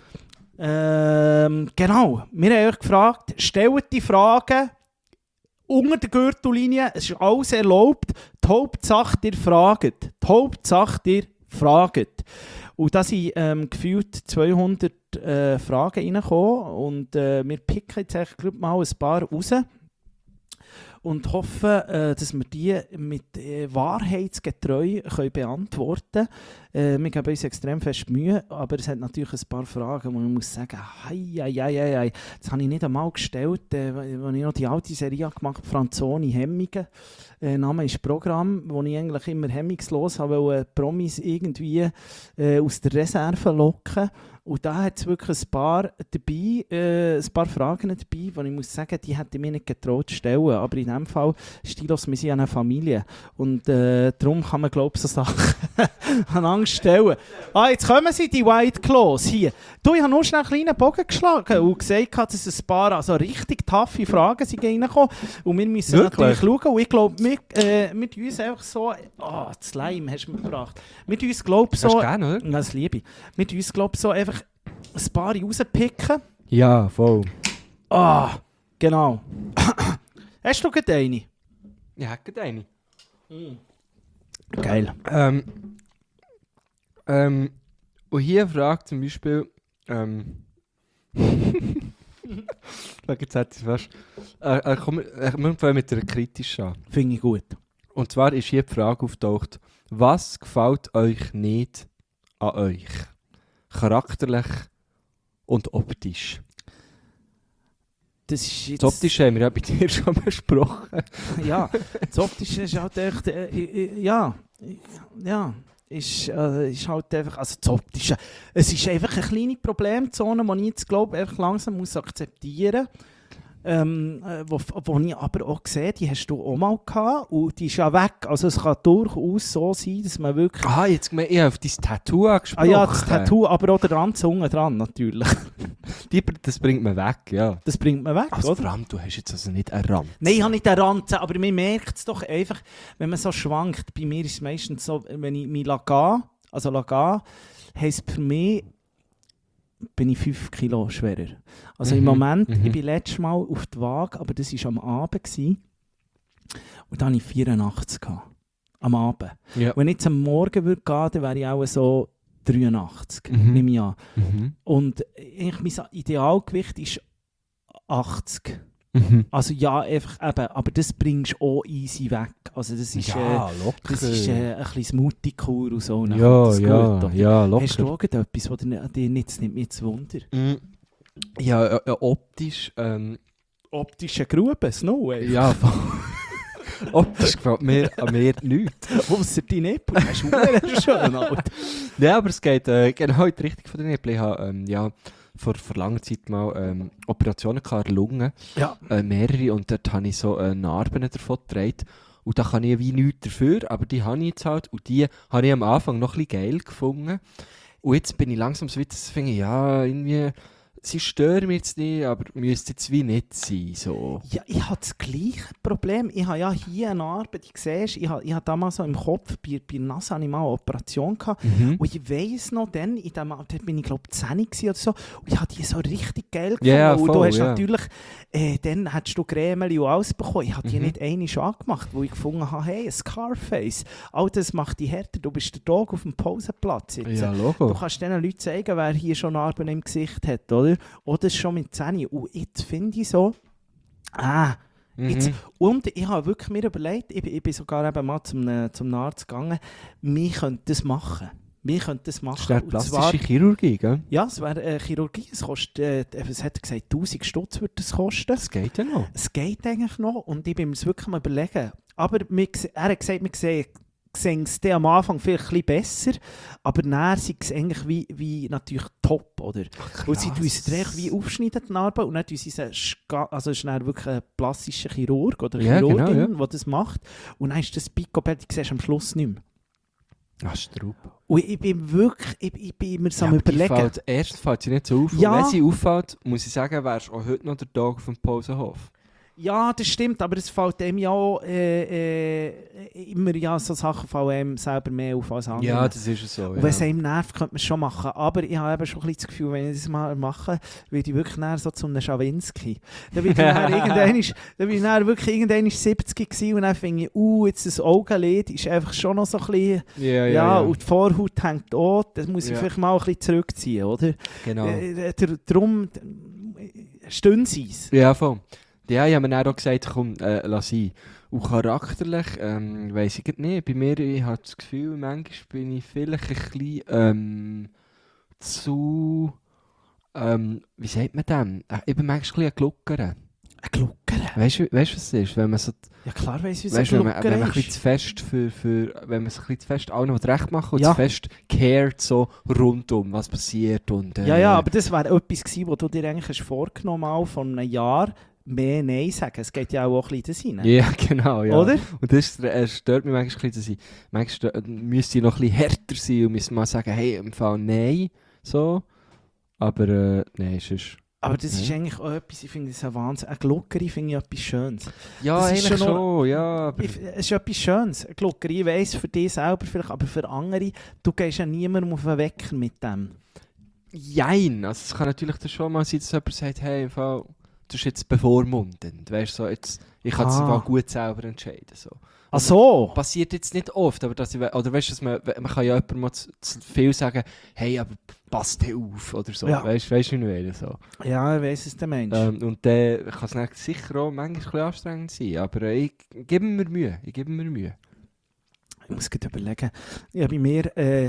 Ähm, genau, wir haben euch gefragt, stellt die Fragen unter der Gürtellinie, es ist alles erlaubt. Die Hauptsache, ihr fragt. Die Hauptsache, ihr fragt. Und da sind ähm, gefühlt zweihundert äh, Fragen reingekommen und äh, wir picken jetzt echt glaub, mal ein paar raus. und hoffe, äh, dass wir die mit äh, wahrheitsgetreu können beantworten können. Äh, wir geben uns extrem fest Mühe, aber es hat natürlich ein paar Fragen, wo man muss sagen, hei, hei, hei, hei. Das habe ich nicht einmal gestellt, äh, als ich noch die alte Serie gemacht habe, Franzoni Hemmingen. Äh, Name ist Programm, wo ich eigentlich immer hemmungslos habe, weil Promis irgendwie äh, aus der Reserve locken. Und da hat es wirklich ein paar dabei, äh, ein paar Fragen dabei, die ich muss sagen, die hätte ich mir nicht getraut zu stellen. Aber in diesem Fall, Stilos, wir sind eine Familie. Und äh, darum kann man, glaube ich, so Sachen an Angst stellen. Ah, jetzt kommen sie, die White Claws hier. Du, ich habe nur schnell einen kleinen Bogen geschlagen und gesagt, dass ein paar also richtig taffe Fragen sind reingekommen. Und wir müssen Wirklich? natürlich schauen. Und ich glaube, wir, äh, wir tun uns einfach so... Ah, oh, das Leim hast du mir gebracht. Wir tun uns, glaube ich, so... Hast du gerne, oder? Ja, das liebe ich. Wir tun uns, glaube ich, so einfach ein paar rauspicken. Ja, voll. Ah, genau. Hast du gerade eine? Ja, hätte eine. Geil. Ähm, ähm, und hier fragt zum Beispiel, ähm, jetzt hätte ich fast, äh, äh, komm, äh, wir fangen mit einer kritisch an. Finde ich gut. Und zwar ist hier die Frage auftaucht, was gefällt euch nicht an euch? Charakterlich und optisch. Das ist jetzt... Das Optische haben wir ja bei dir schon besprochen. Ja, das Optische ist halt echt... Äh, äh, ja, ja, ist, äh, ist halt einfach... Also das Optische... Es ist einfach eine kleine Problemzone, die ich jetzt glaube, einfach langsam muss akzeptieren muss. Ähm, äh, wo, wo ich aber auch sehe, die hast du auch mal gehabt und die ist ja weg. Also es kann durchaus so sein, dass man wirklich... Ah, jetzt gemeint, ich habe auf dein Tattoo angesprochen. Ah ja, das Tattoo, aber auch der Ranzen unten dran natürlich. Die, das bringt man weg, ja. Das bringt man weg, Also oder? vor allem, du hast jetzt also nicht einen Rand. Nein, ich habe nicht den Ranzen, aber man merkt es doch einfach, wenn man so schwankt. Bei mir ist es meistens so, wenn ich mich lasse, also lasse, heisst für mich, bin ich fünf Kilo schwerer. Also Mhm, im Moment, mhm. ich bin letztes Mal auf die Waage, aber das war am Abend. Gewesen, und dann hatte ich vierundachtzig. Gehabt, am Abend. Ja. Wenn ich jetzt am Morgen würde gehen, dann wäre ich auch so dreiundachtzig, Mhm. nehme ich an. Mhm. Und eigentlich mein Idealgewicht ist achtzig. Mhm. Also ja, einfach eben, aber das bringst du auch easy weg. Also das ist, Ja, äh, locker. das ist äh, ein bisschen Smoothie-Kur und so. Dann ja, kommt das ja, gut, oder? ja, locker. Hast du irgendetwas, was dir, dir nicht, das nimmt mich jetzt Wunder? Mm. Ja, äh, äh, optisch, ähm, Optische Grube, Snow, ey. ja, optisch gefällt mir an mir nichts. Ausser die Nippel, das ist verdammt schön, Alter. Ja, aber es geht äh, genau in die Richtung von den Nippeln. Ich habe ähm, ja, vor, vor langer Zeit mal ähm, Operationen gehabt, Lungen, Ja. äh, mehrere, und dort habe ich so äh, Narben davon getragen. Und da kann ich wie nichts dafür, aber die habe ich jetzt halt. Und die habe ich am Anfang noch ein bisschen geil gefunden. Und jetzt bin ich langsam so weit, dass ich finde, ja, irgendwie, sie stören mich jetzt nicht, aber müsste jetzt wie nicht sein. So. Ja, ich habe das gleiche Problem. Ich habe ja hier eine Narbe, die siehst, ich habe, ich habe damals so im Kopf, bei, bei der Nase hatte ich mal eine Operation gehabt. Mhm. Und ich weiss noch, dann, in dem, dort bin ich glaube ich zehn oder so, und ich habe die so richtig geil gefunden. Ja, und du voll, hast ja. natürlich, äh, dann hättest du Grämeli und alles bekommen. Ich habe die Mhm. nicht einmal schon angemacht, wo ich gefunden habe, hey, ein Scarface, all das macht dich härter, du bist der Dog auf dem Pausenplatz jetzt. Ja, Du Logo. kannst diesen Leuten zeigen, wer hier schon Narben im Gesicht hat, oder? Oder schon mit zehn. Und jetzt finde ich so, ah, Mhm. jetzt, und ich habe wirklich mir überlegt, ich, bin- ich bin sogar eben mal zum, äh, zum Arzt gegangen, wir könnten das machen. Wir könnten das machen. Das ist eine Und plastische zwar- Chirurgie, gell? Ja, es wäre äh, Chirurgie. Es kostet, äh, es hat gesagt, tausend Stutz würde es kosten. Das geht ja noch. Es geht eigentlich noch und ich bin mir das wirklich mal überlegen. Aber wir, gse- er hat gesagt, wir sehen sehen es dann am Anfang vielleicht ein bisschen besser, aber dann sind es eigentlich wie, wie natürlich top, oder? Weil sie tun sie dann wie aufschneiden, die Narbe, und dann tun sie sie, ska- also es ist dann wirklich ein plastischer Chirurg oder Ja, genau, Chirurgin, ja. die das macht, und dann ist das Picobello, die siehst du am Schluss nicht mehr. Ach, Straub. Und ich bin wirklich, ich, ich bin mir so Ja, am aber die überlegen. fällt, erst fällt sie nicht so auf. Ja. Und wenn sie auffällt, muss ich sagen, wärst du auch heute noch der Tag auf dem Pausenhof. Ja, das stimmt, aber es fällt einem ja auch, äh, äh, immer ja, so Sachen fallen einem selber mehr auf als andere. Ja, das ist so. Und wenn es einem nervt, könnte man es schon machen. Aber ich habe eben schon ein bisschen das Gefühl, wenn ich das mal mache, werde ich wirklich näher so zu einem Schawinski. Dann bin ich dann irgendwann, dann bin ich dann wirklich irgendwann siebzig gewesen und dann finde ich, uh, jetzt das Augenlid ist einfach schon noch so ein bisschen, Ja, ja, ja, ja. und die Vorhaut hängt auch, das muss ich Ja. vielleicht mal ein bisschen zurückziehen, oder? Genau. Äh, der- Darum, stehen sie es. Ja, voll. Ja, ich habe mir dann auch gesagt, komm, äh, lass ihn. Und charakterlich, ähm, weiss ich grad nicht, bei mir, ich habe das Gefühl, manchmal bin ich vielleicht ein bisschen ähm, zu, ähm, wie sagt man dem? Äh, ich bin manchmal ein bisschen ein Gluckere. Ein Glucker? Weißt du, weißt, was es ist? Wenn man so, Ja klar weiss ich, wie weißt, ein wenn man, wenn man ein Glucker bisschen ist. zu fest für, für, wenn man sich ein bisschen zu fest allen recht macht und Ja. zu fest cared so rundum, was passiert und äh, Ja, ja, aber das wäre etwas gewesen, was du dir eigentlich hast vorgenommen hast, vor einem Jahr mehr Nein sagen. Es geht ja auch ein bisschen rein. ja, genau, ja. Oder? Und das äh, stört mich manchmal ein bisschen, dass ich, manchmal stö- müsste ich noch ein bisschen härter sein und müsste mal sagen, hey, im Fall nein, so. Aber äh, nein, sonst... Aber das ist Ja. eigentlich auch etwas, ich finde das ein Wahnsinn. Eine Gluckeri finde ich etwas Schönes. Ja, Das ist eigentlich schon schon, ja. Aber Ich, es ist etwas Schönes. Eine Gluckeri, ich weiss, für dich selber vielleicht, aber für andere, du gehst ja niemandem auf den Wecker mit dem. jein, also es kann natürlich dann schon mal sein, dass jemand sagt, hey, im Fall, das ist jetzt bevormundend, weißt du, so, jetzt, ich kann es Ah. mal gut selber entscheiden, so. Ach so! Passiert jetzt nicht oft, aber dass ich, we- oder weißt du, dass man, man kann ja jemandem mal zu, zu viel sagen, hey, aber passt dir auf, oder so, Ja. weißt du, weißt du, wie ich meine, so. Ja, ich weiss es, der Mensch. Ähm, und dann kann es dann sicher auch manchmal ein bisschen anstrengend sein, aber äh, ich gebe mir Mühe, ich gebe mir Mühe. Ich muss gerade überlegen. Ja, bei mir, äh,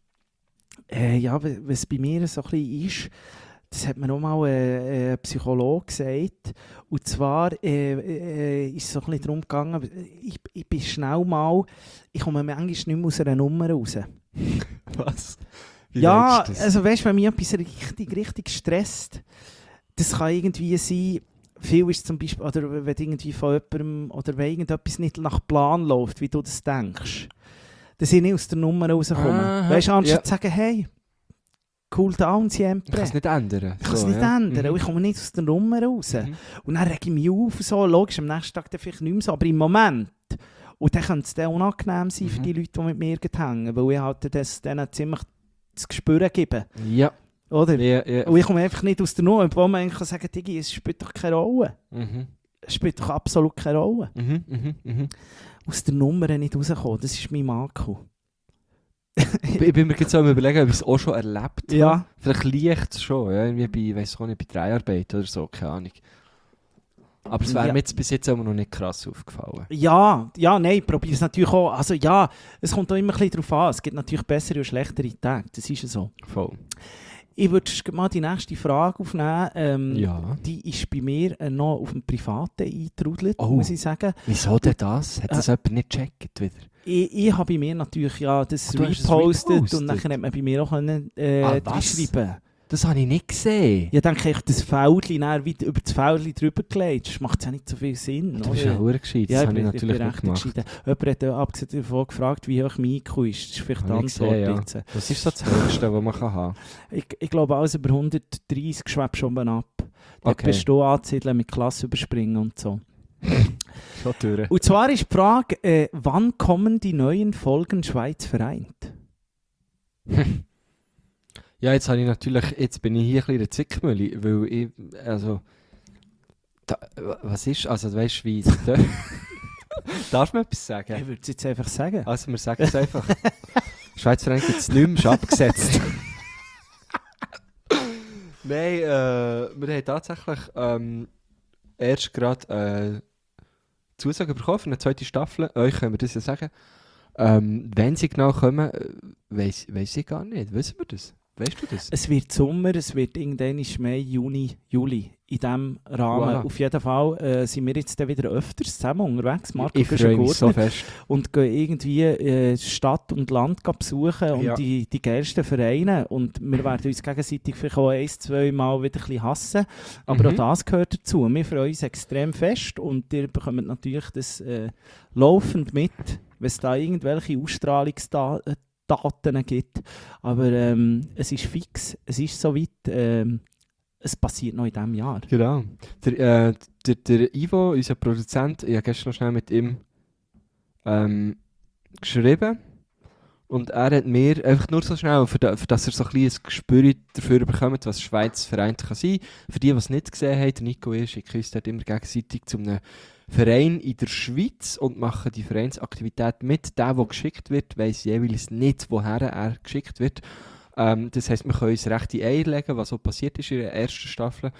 äh, ja, w- was bei mir so ein bisschen ist, das hat mir auch mal äh, ein Psychologe gesagt. Und zwar äh, äh, ist es so ein bisschen darum gegangen, ich, ich bin schnell mal, ich komme manchmal nicht mehr aus einer Nummer raus. Was? Wie Ja, meinst du das? also weißt du, wenn mich etwas richtig, richtig stresst, das kann irgendwie sein, viel ist zum Beispiel, oder wenn irgendwie von jemandem, oder wenn irgendetwas nicht nach Plan läuft, wie du das denkst, dass ich nicht aus der Nummer rauskomme. Aha, Weißt du, anstatt ja. zu sagen, hey, cool down, Ich kann siempre. es nicht ändern. Ich kann es so, nicht ja. ändern, Mhm. und ich komme nicht aus der Nummer raus. Mhm. Und dann rege ich mich auf, so, logisch, am nächsten Tag dann vielleicht nicht mehr so, aber im Moment. Und dann könnte es dann unangenehm sein für Mhm. die Leute, die mit mir hängen, weil ich halt das denen ziemlich zu spüren gebe. Ja, Oder? ja, ja. Und ich komme einfach nicht aus der Nummer, obwohl man eigentlich kann sagen, Digi, es spielt doch keine Rolle. Mhm. Es spielt doch absolut keine Rolle. Mhm, mhm, mhm. Aus der Nummer nicht rauskommen, das ist mein Makel. Ich ich bin mir jetzt so am überlegen, ob ich es auch schon erlebt Ja. habe. Vielleicht leicht es schon, ja, irgendwie bei, weiss ich auch nicht, bei Dreharbeiten oder so, keine Ahnung. Aber es wäre Ja. mir jetzt bis jetzt auch noch nicht krass aufgefallen. Ja, ja, nein, probiere es natürlich auch. Also ja, es kommt auch immer ein bisschen darauf an. Es gibt natürlich bessere und schlechtere Tage, das ist ja so. Voll. Ich würde sch- mal die nächste Frage aufnehmen. Ähm, Ja. Die ist bei mir äh, noch auf dem Privaten eingetrudelt, Oh. muss ich sagen. Wieso denn das? Hat Äh, das jemand nicht gecheckt wieder? Ich, ich habe bei mir natürlich ja, das Ah, du hast es repostet repostet? und dann hat man bei mir auch können, äh, Ah, was? schreiben. Das habe ich nicht gesehen. Ja, denke ich, das Feldchen dann wieder über das Feldchen drüber gelegt. Das macht ja nicht so viel Sinn. Du bist oder? ja verdammt gescheit, das Ja, habe ich bin- natürlich bin nicht recht gemacht. gescheiten. Jemand hat ja abgesehen davon gefragt, wie hoch mein I Q ist. Das ist vielleicht die Habe ich Antwort gesehen, ja. jetzt. Das ist so das Höchste, was man kann haben Ich, ich glaube, alles über hundertdreißig schwebt schon oben ab. Dort Okay. bist du anzusiedeln mit Klasse überspringen und so. Schon durch. Und zwar ist die Frage, äh, wann kommen die neuen Folgen Schweiz vereint? Ja, jetzt habe ich natürlich, jetzt bin ich hier ein bisschen in der Zickmühle, weil ich, also, da, was ist, also weißt du, wie, darf man etwas sagen? Ich würde es jetzt einfach sagen. Also wir sagen es einfach. Schweiz Verein gibt es nicht mehr, ist abgesetzt. Nein, äh, wir haben tatsächlich ähm, erst gerade äh, Zusage bekommen für eine zweite Staffel. Euch können wir das ja sagen. Ähm, wenn sie genau kommen, äh, weiss, weiss ich gar nicht. Wissen wir das? Weißt du das? Es wird Sommer, es wird irgendwann ist Mai, Juni, Juli. In diesem Rahmen. Voilà. Auf jeden Fall äh, sind wir jetzt dann wieder öfters zusammen unterwegs. Marco Ich freue mich so Güschen-Gurtner. fest. Und gehen irgendwie äh, Stadt und Land gehen besuchen und Ja. die, die geilsten Vereine. Und wir werden uns gegenseitig vielleicht auch ein, zwei Mal wieder ein bisschen hassen. Aber Mhm. auch das gehört dazu. Wir freuen uns extrem fest und ihr bekommt natürlich das äh, laufend mit, wenn es da irgendwelche Ausstrahlungsdaten gibt. Aber ähm, es ist fix, es ist soweit. Ähm, es passiert noch in diesem Jahr. Genau. Der, äh, der, der Ivo, unser Produzent, ich habe gestern noch schnell mit ihm ähm, geschrieben. Und er hat mir einfach nur so schnell, für, da, für dass er so ein bisschen ein Gespür dafür bekommt, was Schweiz vereint kann sein. Für die, die es nicht gesehen haben, der Nico und ich schicken uns dort immer gegenseitig zu einem Verein in der Schweiz und machen die Vereinsaktivität mit. Der, der geschickt wird, weiss jeweils nicht, woher er geschickt wird. Ähm, das heisst, wir können uns recht in Eier legen, was so passiert ist in der ersten Staffel.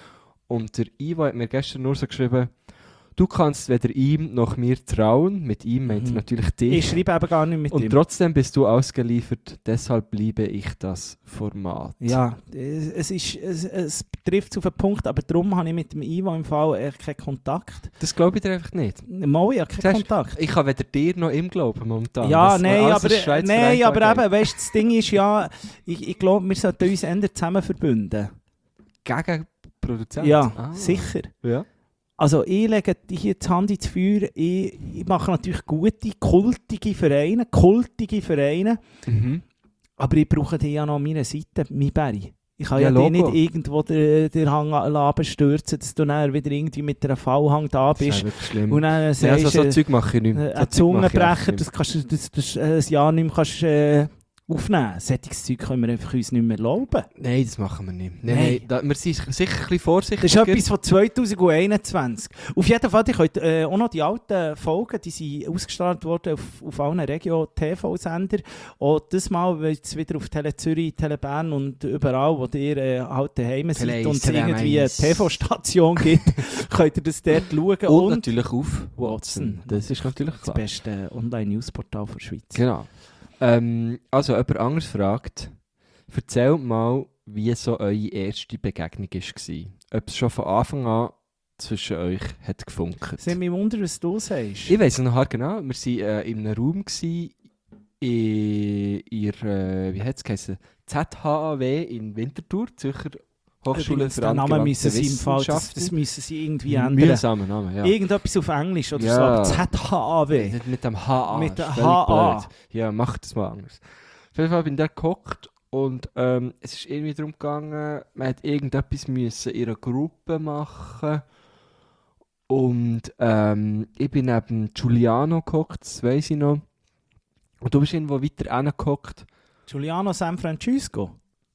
Und der Ivo hat mir gestern nur so geschrieben, du kannst weder ihm noch mir trauen. Mit ihm meint er Mhm. natürlich dich. Ich schreibe eben gar nicht mit Und ihm. trotzdem bist du ausgeliefert, deshalb liebe ich das Format. Ja, es, es, ist, es, es trifft es auf den Punkt, aber darum habe ich mit dem Ivo im Fall echt keinen Kontakt. Das glaube ich dir einfach nicht. Mal, ich habe keinen Siehst, Kontakt. Ich kann weder dir noch ihm glauben momentan. Ja, Das- nein, alles aber, ist Schweizer nein, aber Eintracht. eben, weißt du, das Ding ist ja, ich, ich glaube, wir sollten uns eher zusammen verbünden. Gegen Produzent? Ja, Ah. sicher. Ja. Also ich lege hier die Hand ins Feuer, ich, ich mache natürlich gute, kultige Vereine, kultige Vereine, Mhm. aber ich brauche die ja noch an meiner Seite, mein Barry. Ich kann Ja, ja, ja Logo. nicht irgendwo den, den Hang abstürzen, dass du dann wieder irgendwie mit einem V-Hang da Das ist bist. wirklich schlimm. Und dann Ja, sagst also, so du, Zeug mache ich nicht mehr. äh, So ein Zeug mache ich Zungenbrecher, echt nicht das kannst du das, das, äh, ein Jahr nicht mehr kannst, äh, aufnehmen. Solches Zeug können wir einfach uns nicht mehr erlauben. mehr. Nein, das machen wir nicht. Nein, Nein. nein. Da, wir sind sicher ein bisschen vorsichtig. Das ist etwas von zwanzig einundzwanzig. Auf jeden Fall, ihr könnt äh, auch noch die alten Folgen, die sind ausgestrahlt worden auf, auf allen Regio-T V-Sender. Auch das Mal, weil es wieder auf Tele Zürich, Tele Bern und überall, wo ihr äh, halt daheim seid Tele und es Tele irgendwie eine eins. T V-Station gibt, könnt ihr das dort schauen. Und, Und, natürlich auf Watson. Watson. Das ist natürlich das klar. beste Online-Newsportal der Schweiz. Genau. Ähm, also, jemand anderes fragt, erzählt mal, wie so eure erste Begegnung war. Ob es schon von Anfang an zwischen euch hat gefunkt. Es nimmt mich wunder, was du sagst. Ich weiss noch hart genau, wir waren äh, in einem Raum gsi, in ihr, äh, wie hat es geheißen, Z H A W in Winterthur, Zürcher Hochschule Übrigens, für den Namen angewandte müssen sie im Fall, das, Wissenschaften. das müssen sie irgendwie ändern. Mühsamer Name, ja. Irgendetwas auf Englisch oder Ja. so, aber Z H A W. Nicht mit dem H A. Mit ist dem völlig H A. blöd. Ja, mach das mal anders. Auf jeden Fall bin ich da gehockt und ähm, es ist irgendwie darum gegangen, man hat irgendetwas müssen in einer Gruppe machen. Und ähm, ich bin neben Giuliano gehockt, das weiss ich noch. Und du bist irgendwo weiter hingehockt. Giuliano San Francisco.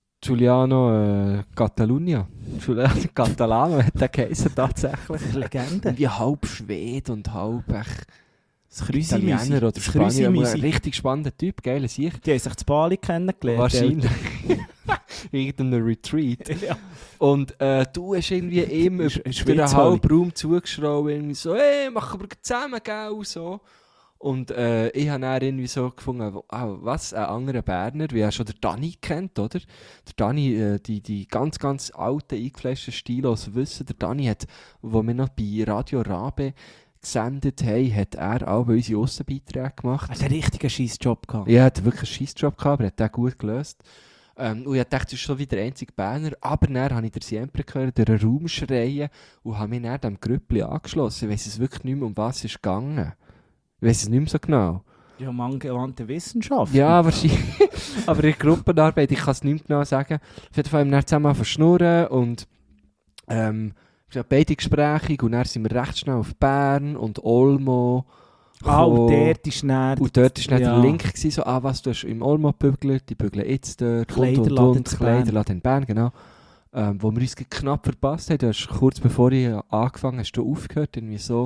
Giuliano äh, Catalunya. Giuliano Catalano hat der geheißen tatsächlich. Legende. Irgendwie halb Schwede und halb echt Das Krüsi-Müsi. Italiener oder Das Spanier. Krüsi-Müsi. Ein richtig spannender Typ, geiler Sicht. Die haben sich zu Bali kennengelernt. Wahrscheinlich. Irgendeinem Retreat. Ja. Und äh, du hast irgendwie ihm über Sch- den Schweiz halben Raum zugeschraubt, irgendwie so, hey, machen wir zusammen, gell, und so. Und äh, ich habe dann irgendwie so gefunden, oh, was, ein anderer Berner, wie er schon der Dani kennt, oder? Der Dani, äh, die, die ganz, ganz alten, eingefleischten Stilos wissen, der Dani hat, wo wir noch bei Radio Rabe gesendet haben, hat er auch bei unsere Aussenbeiträge gemacht. Er hat einen richtigen Scheissjob gehabt. Ja, er hat wirklich einen Scheissjob gehabt, aber er hat den gut gelöst. Ähm, und ich dachte, das ist schon wieder der einzige Berner. Aber dann habe ich den Siempre gehört, durch den Raum schreien und habe mich dann dem Grüppli angeschlossen. Ich weiss es wirklich nicht mehr, um was es ist gegangen. Ich weiss es nicht mehr so genau. Ja, angewandte Wissenschaft. Ja, wahrscheinlich. Aber in der Gruppenarbeit, ich kann es nicht mehr genau sagen. Auf jeden Fall haben wir dann zusammen verschnurren und ähm, wir hatten beide Gespräche und dann sind wir recht schnell auf Bern und Olmo. Ah, und gekommen. dort ist näher. Und dort war dann Ja. der Link, gewesen, so, ah, was, du hast im Olmo gebügelt, die bügeln jetzt dort, und, und, Kleiderladen und, zu Bern. Kleiderladen in Bern, genau. Ähm, wo wir uns knapp verpasst haben, du hast kurz bevor ich angefangen hast du aufgehört, irgendwie so.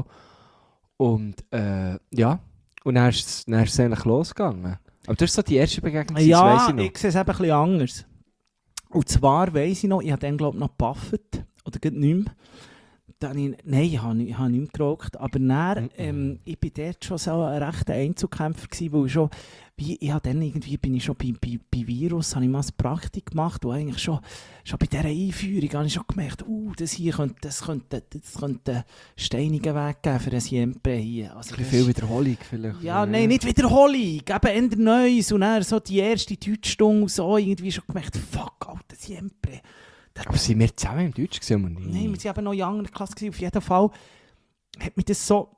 Und äh, ja, und dann ist es, dann ist es eigentlich losgegangen. Aber das ist so die erste Begegnung, das Ja, weiss ich noch. ich sehe es eben ein bisschen anders. Und zwar weiss ich noch, ich habe dann glaube ich noch gepafft. Oder geht nicht mehr. Dann habe ich, nein, ich habe, nicht- ich habe nicht mehr geraucht. Aber dann, Mhm. ähm, ich war dort schon so ein rechter Einzelkämpfer gewesen, weil ich schon, wie, ich habe dann irgendwie, bin ich schon bei, bei, bei Virus, habe ich mal ein Praktik gemacht, und eigentlich schon, schon bei dieser Einführung habe ich schon gemerkt, uh, das hier könnte, das könnte, das könnte einen steinigen Weg geben für ein Siempre hier. Also Ein das bisschen viel Wiederholung vielleicht. ja, nein, nicht Wiederholung, eben eher Neues. Und dann so die erste Deutschstunde und so irgendwie schon gemerkt, fuck, Alter, Siempre. Aber sind wir zusammen im Deutsch gesehen oder nicht? Nein, wir waren eben noch in einer Klasse gewesen. Auf jeden Fall hat mich das so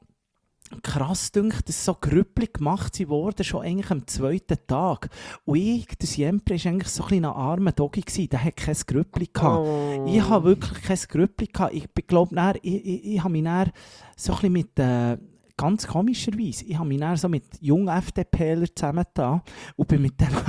krass gedacht, dass so Grüppli gemacht sie wurden, schon eigentlich am zweiten Tag. Und ich, der Siempre, war eigentlich so ein kleiner armer Doggy gewesen, der hat kein Grüppli gehabt. Oh. Ich habe wirklich kein Grüppli gehabt. Ich glaube, ich, ich, ich habe mich dann so ein bisschen mit, äh, ganz komischerweise, ich habe mich dann so mit jungen FDPler zusammengetan und bin mit denen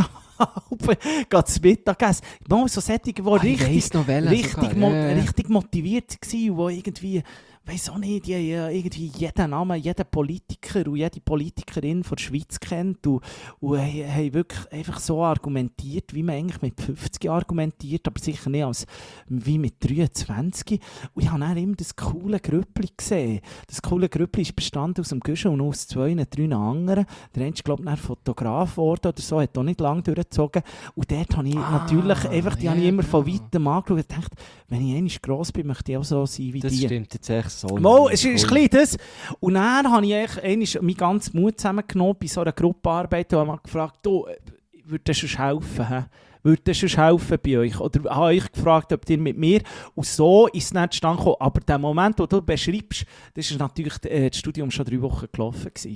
zu Mittag gegessen. Mal so Sättige, die Ah, ich richtig, weiss noch welchen richtig, sogar. mo Ja, ja. richtig motiviert waren und die irgendwie, weiss auch nicht, die haben ja irgendwie jeden Namen, jeden Politiker und jede Politikerin von der Schweiz kennt und, und haben, haben wirklich einfach so argumentiert, wie man eigentlich mit fünfzig argumentiert, aber sicher nicht als wie mit dreiundzwanzig. Und ich habe dann immer das coole Grüppli gesehen. Das coole Grüppli ist bestanden aus dem Guschen und aus zwei, drei anderen. Der eine ist, glaube ich, Fotograf geworden oder so, hat auch nicht lange durchgezogen. Und dort habe ich Ah, natürlich einfach, die ja, habe ich immer von genau. weitem angeschaut und gedacht, wenn ich einmal gross bin, möchte ich auch so sein wie Das die. stimmt jetzt echt so. Mal, es ist ein bisschen das. Und dann habe ich eigentlich einmal meinen ganzen Mut zusammengenommen bei so einer Gruppenarbeit und habe mich gefragt, du, würde das schon helfen? He? Würde das schon helfen bei euch? Oder habe ich gefragt, ob ihr mit mir... Und so ist es nicht zustande gekommen. Aber der Moment, den du beschreibst, das war natürlich äh, das Studium schon drei Wochen gelaufen gewesen.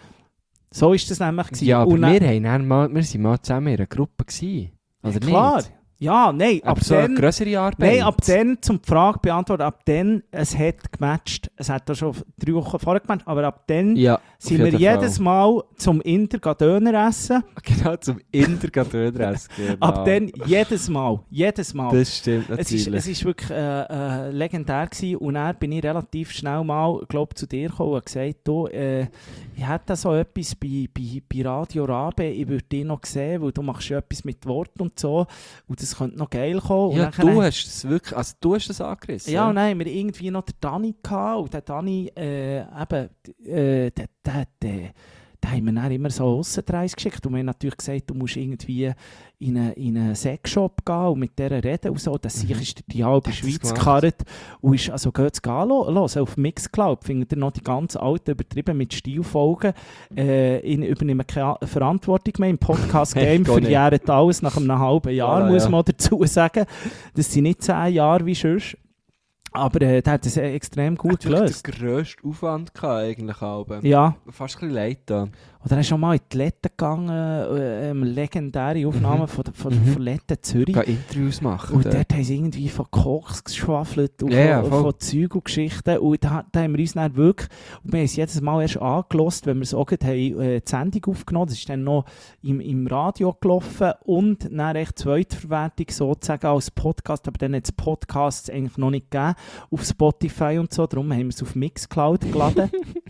So war das nämlich gewesen. Ja, aber Und wir, dann, haben dann mal, wir waren mal zusammen in einer Gruppe gewesen. Oder klar. nicht? Ja, nein, Aber ab so eine dann... grössere Arbeit. Nein, ab dann, zum die Frage beantworten, ab dann, es hat gematcht. Es hat da schon drei Wochen vorher gematcht, aber ab dann Ja, sind wir jedes Mal zum Inder gehen Döner essen. Genau, zum Inder Döner essen. Genau. Ab dann jedes Mal, jedes Mal. Das stimmt Es natürlich. ist, es ist wirklich äh, äh, legendär gewesen. Und dann bin ich relativ schnell mal, glaub, zu dir gekommen und gesagt, du, äh, ich hätte so etwas bei, bei, bei Radio Rabe, ich würde dich noch sehen, weil du machst ja etwas mit Worten und so. Und das könnte noch geil kommen. Und Ja, nachher- du hast das wirklich, also du hast das angerissen. Ja, und dann haben wir irgendwie noch den Dani gehabt. Und der Dani, äh, eben, äh, der, der, der, der haben wir dann immer so Aussendreis geschickt. Und wir haben natürlich gesagt, du musst irgendwie in einen, in einen Sexshop gehen und mit der reden und so. Das Mhm. mhm. ist die halbe Der hat das Schweiz gemacht. gekarrt. Und ist, also geht es gehen los. Auf Mixcloud findet ihr noch die ganz alten, übertrieben mit Stilfolgen. Äh, ich übernehme keine Verantwortung mehr. Im Podcast-Game Echt, gar nicht. verjährt alles nach einem halben Jahr, Voilà, muss ja. man dazu sagen. Das sind nicht zehn Jahre wie sonst. Aber äh, der hat das äh, extrem gut Hat wirklich gelöst. den grössten Aufwand gehabt, eigentlich. Aber. Ja. Fast ein bisschen leid da. Oder er ist schon mal in die Lette gegangen, äh, ähm, legendäre Aufnahme Mhm. von, von, Mhm. von Lette Zürich. Gehen Interviews machen. Und dort. dort haben sie irgendwie von Koks geschwafelt und Ja, ja, von, voll. von Zeug und Geschichten. Und da, da haben wir uns dann wirklich, und wir haben es jedes Mal erst angelost, wenn wir es auch gerade haben, äh, die Sendung aufgenommen. Das ist dann noch im, im Radio gelaufen und dann echt Zweitverwertung sozusagen als Podcast. Aber dann hat es Podcasts eigentlich noch nicht gegeben auf Spotify und so. Darum haben wir es auf Mixcloud geladen.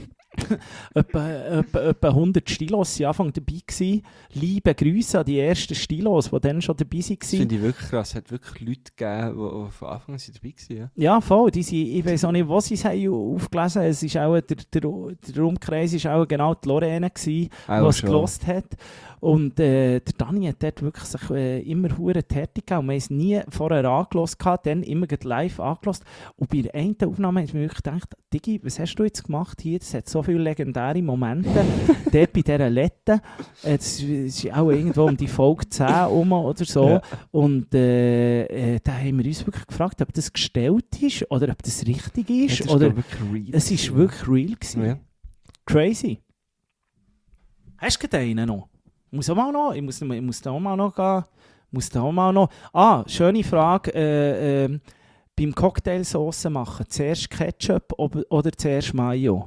etwa, etwa, etwa hundert Stilos waren Anfang dabei gewesen. Liebe Grüße an die ersten Stilos, die dann schon dabei Das waren. finde ich wirklich krass. Es hat wirklich Leute gegeben, die, die von Anfang an dabei waren. Ja. Ja, voll. Die sind, ich weiß auch nicht, was sie es haben aufgelesen haben. Es ist auch, der, der, der Umkreis war auch genau die Lorena, die Auch es schon. gelost hat. Und äh, der Dani hat dort wirklich sich äh, immer hure tätig gegeben. Und wir haben es nie vorher angelost gehabt, dann immer gleich live angelost. Und bei der einen Aufnahme habe ich mir wirklich gedacht, Digi, was hast du jetzt gemacht hier? Das hat so viele legendäre Momente. Dort bei dieser Lette. Äh, das ist auch irgendwo um die Folge zehn herum oder so. Ja. Und äh, äh, da haben wir uns wirklich gefragt, ob das gestellt ist oder ob das richtig ist. Ja, das oder ist wirklich real. es ist wirklich real gewesen. Ja. Crazy. Hast du gerade einen noch? Ich muss auch mal noch, ich muss, ich muss da auch mal noch gehen. Muss da auch mal noch. Ah, schöne Frage. Äh, äh, beim Cocktailsauce machen, zuerst Ketchup ob, oder zuerst Mayo?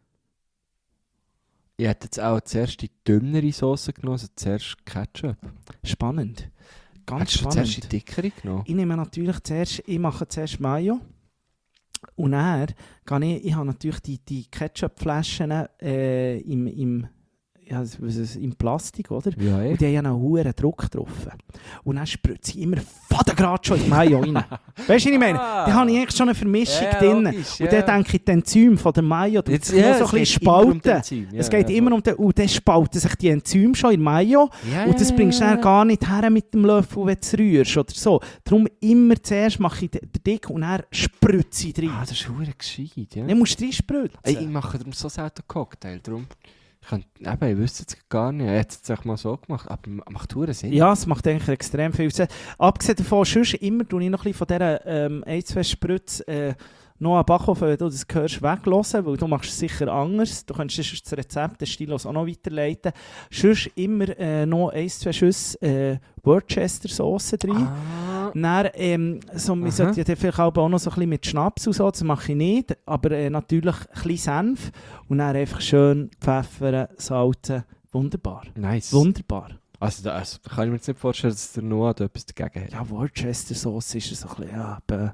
Ich hätte jetzt auch zuerst die dünnere Sauce genommen, also zuerst Ketchup. Spannend. Ganz Hättest du spannend. zuerst die dickere genommen? Ich nehme natürlich zuerst, ich mache zuerst Mayo. Und dann gehe ich, ich habe natürlich die, die Ketchupflaschen äh, im, im, ja, was ist es, im Plastik, oder? Ja, Und die haben ja noch einen hohen Druck drauf. Und dann spritze ich immer fadengrad schon in die Mayo rein. Weißt du, was ich meine? Ah. Da habe ich eigentlich schon eine Vermischung Ja, drin. logisch, Und ja. dann denke ich, die Enzyme von der Mayo tut Jetzt, sich noch so es ein geht bisschen immer um die spalten. Enzyme. Ja, Es geht ja, immer um den, und dann spalten sich die Enzyme schon in die Mayo. Ja, Und das ja, bringst du ja, dann ja. gar nicht her mit dem Löffel, wenn du es rührst oder so. Darum immer zuerst mache ich den den Dick und dann spritze ich rein. Ah, das ist verdammt gescheit, ja. Dann musst du reinspritzen. Ey, ich mache darum so selten Cocktail, darum... Ich, könnte, eben, ich wüsste es gar nicht, ich hätte es jetzt mal so gemacht, aber es macht verdammt Sinn. Ja, es macht eigentlich extrem viel Sinn. Abgesehen davon, sonst immer tue ich noch ein bisschen von dieser ähm, ein zwei Spritze äh, noch einen Backofen, wenn du das hörst, weglassen, weil du machst es sicher anders. Du kannst sonst das Rezept des Stilos auch noch weiterleiten. Sonst immer äh, noch ein zwei Schüsse äh, Worcester-Sauce drin. Ah, Dann, ähm, so, man Aha. sollte ja dann vielleicht auch noch so ein bisschen mit Schnaps und so, das mache ich nicht, aber äh, natürlich ein bisschen Senf und dann einfach schön pfeffern, salzen, wunderbar, nice. wunderbar. Also, da, also kann ich mir jetzt nicht vorstellen, dass der Noah da etwas dagegen hat. Ja, Worcester Sauce ist so ein bisschen, ja, bäh.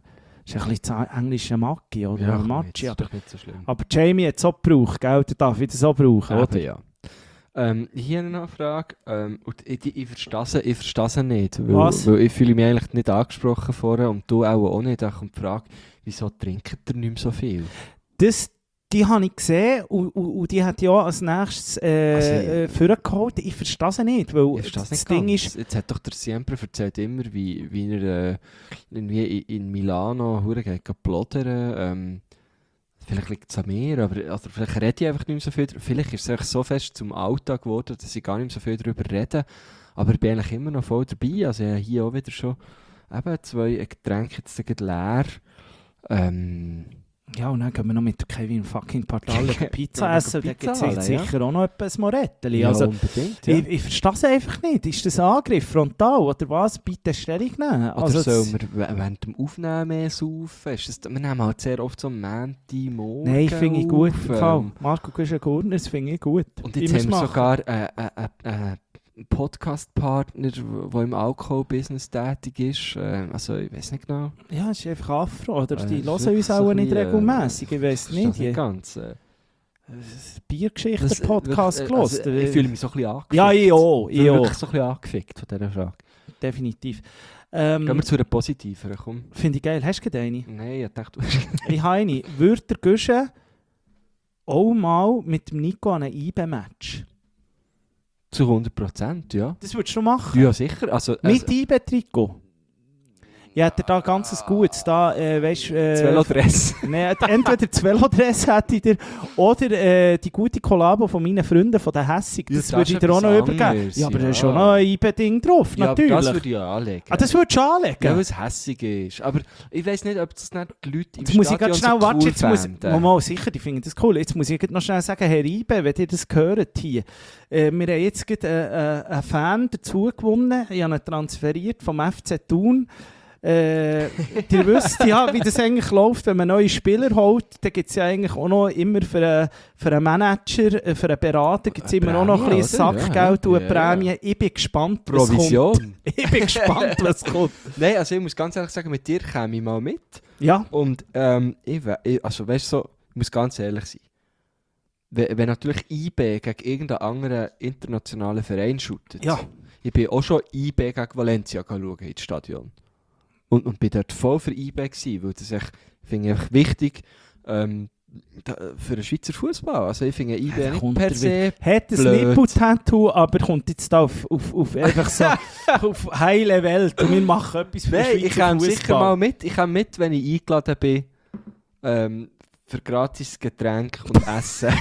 ist ein bisschen das englische Maggi oder Ja, komm, Maggi. jetzt ist Aber, doch nicht so schlimm. aber Jamie hat es auch gebraucht, gell? Der darf wieder so brauchen, Eben, oder? ja. Ähm, hier noch eine Frage. Ähm, und ich, ich, ich verstehe sie, ich verstehe sie nicht. Weil, Was? weil ich fühle mich eigentlich nicht angesprochen vorher und du auch, auch nicht. Da kommt die Frage, wieso trinkt ihr nicht mehr so viel? Das, die habe ich gesehen und, und, und die hat ja als nächstes äh, Also, äh, vorgeholt. Ich verstehe sie nicht, weil Ich verstehe es das nicht Ding ganz. ist... Jetzt hat doch der Siempre erzählt immer, wie, wie er äh, irgendwie in, in Milano hure geht plodern. Ähm, vielleicht liegt es an mir, aber also vielleicht rede ich einfach nicht mehr so viel drüber. Vielleicht ist es einfach so fest zum Alltag geworden, dass ich gar nicht mehr so viel darüber rede. Aber ich bin eigentlich immer noch voll dabei. Also ich habe hier auch wieder schon eben zwei Getränke jetzt gerade leer. Ähm, Ja, und dann gehen wir noch mit Kevin fucking Partalle Gehen Pizza wir essen. Da gibt Pizza es holen, ja. sicher auch noch etwas Moretteli. ja, Also, unbedingt. Ja. ich, ich verstehe es einfach nicht. Ist das ein Angriff frontal oder was? Bitte Stellung nehmen. Oder Also, sollen wir w- während dem Aufnehmen mehr saufen? Ist das, wir nehmen halt sehr oft so am Montagmorgen Nein, finde ich gut. auf, Im Fall. ähm, Marco Güschen-Gurner, das finde ich gut. Und Ich jetzt muss haben wir machen. sogar äh, äh, äh, einen Podcast-Partner, der im Alkohol-Business tätig ist. Äh, also ich weiß nicht genau. Ja, es ist einfach Afro. Oder Äh, die es hören ist uns so auch ein nicht bisschen, äh, regelmässig. Ich weiß Das nicht. ist Die nicht ganz. Äh, Das- Biergeschichten-Podcast äh, gehört. also, ich fühle mich so ein bisschen angefickt. Ja, ich auch. Ich Ich bin auch. wirklich so ein bisschen angefickt von dieser Frage. Definitiv. Ähm, Gehen wir zu einer positiveren, komm. Finde ich geil. Hast du gerade eine? Nein, ich dachte, du hast... Ich habe eine. Würde der Güschen auch mal mit dem Nico an einem I B E-Match? Zu hundert Prozent, ja. Das würdest du machen? Ja, sicher. Also, also, Mit I B E-Trikot? Ja, hat er da ganz gutes, da, äh, weißt, äh, Velodress. Nein, entweder das Velodress hätte ich dir oder äh, die gute Kollabo von meinen Freunden von den Hässig, Ja, das das würde ich ist dir auch noch etwas übergeben. anderes, Ja, aber da ist ja. schon noch ein I B E-Ding drauf, Ja, aber natürlich. das würde ich ja anlegen. Ah, das würdest du anlegen? Ja, weil es hässig ist. Aber ich weiss nicht, ob das nicht die Leute im Jetzt muss ich Stadion ganz schnell, so warte, cool jetzt muss fänden. mal, mal sicher, die finden das cool. Jetzt muss ich grad noch schnell sagen, Herr Ibe, wenn ihr das gehört hier, äh, wir haben jetzt gerade äh, äh, einen Fan dazu gewonnen, ich habe ihn transferiert vom F C Thun. Äh, ihr wisst ja, wie das eigentlich läuft, wenn man neue Spieler holt, dann gibt es ja eigentlich auch noch immer für einen, für einen Manager, äh, für einen Berater gibt es Eine immer auch noch ein Prämie, bisschen oder? Sackgeld Ja, und eine ja. Ja, Prämie. Ich bin gespannt, was kommt. Provision. Ich bin gespannt, was kommt. Nein, also ich muss ganz ehrlich sagen, mit dir käme ich mal mit. Ja, Und ähm, ich, we- ich, also weißt du, so, ich muss ganz ehrlich sein. Wenn, wenn natürlich I B gegen irgendeinen anderen internationalen Verein shootet. Ja. Ich bin auch schon I B gegen Valencia schauen ins Stadion. Und, und bin dort voll für I B gewesen, weil das echt, finde ich echt wichtig ähm, da, für den Schweizer Fußball. Also ich finde I B Ja, nicht kommt per er se hat ein blöd. Nipple-Tattoo, aber kommt jetzt da auf, auf, auf einfach so auf heile Welt und wir machen etwas für Nein, den ich Schweizer komme Fußball. sicher mal mit. Ich komme mit, wenn ich eingeladen bin. Ähm, für gratis Getränk und Essen.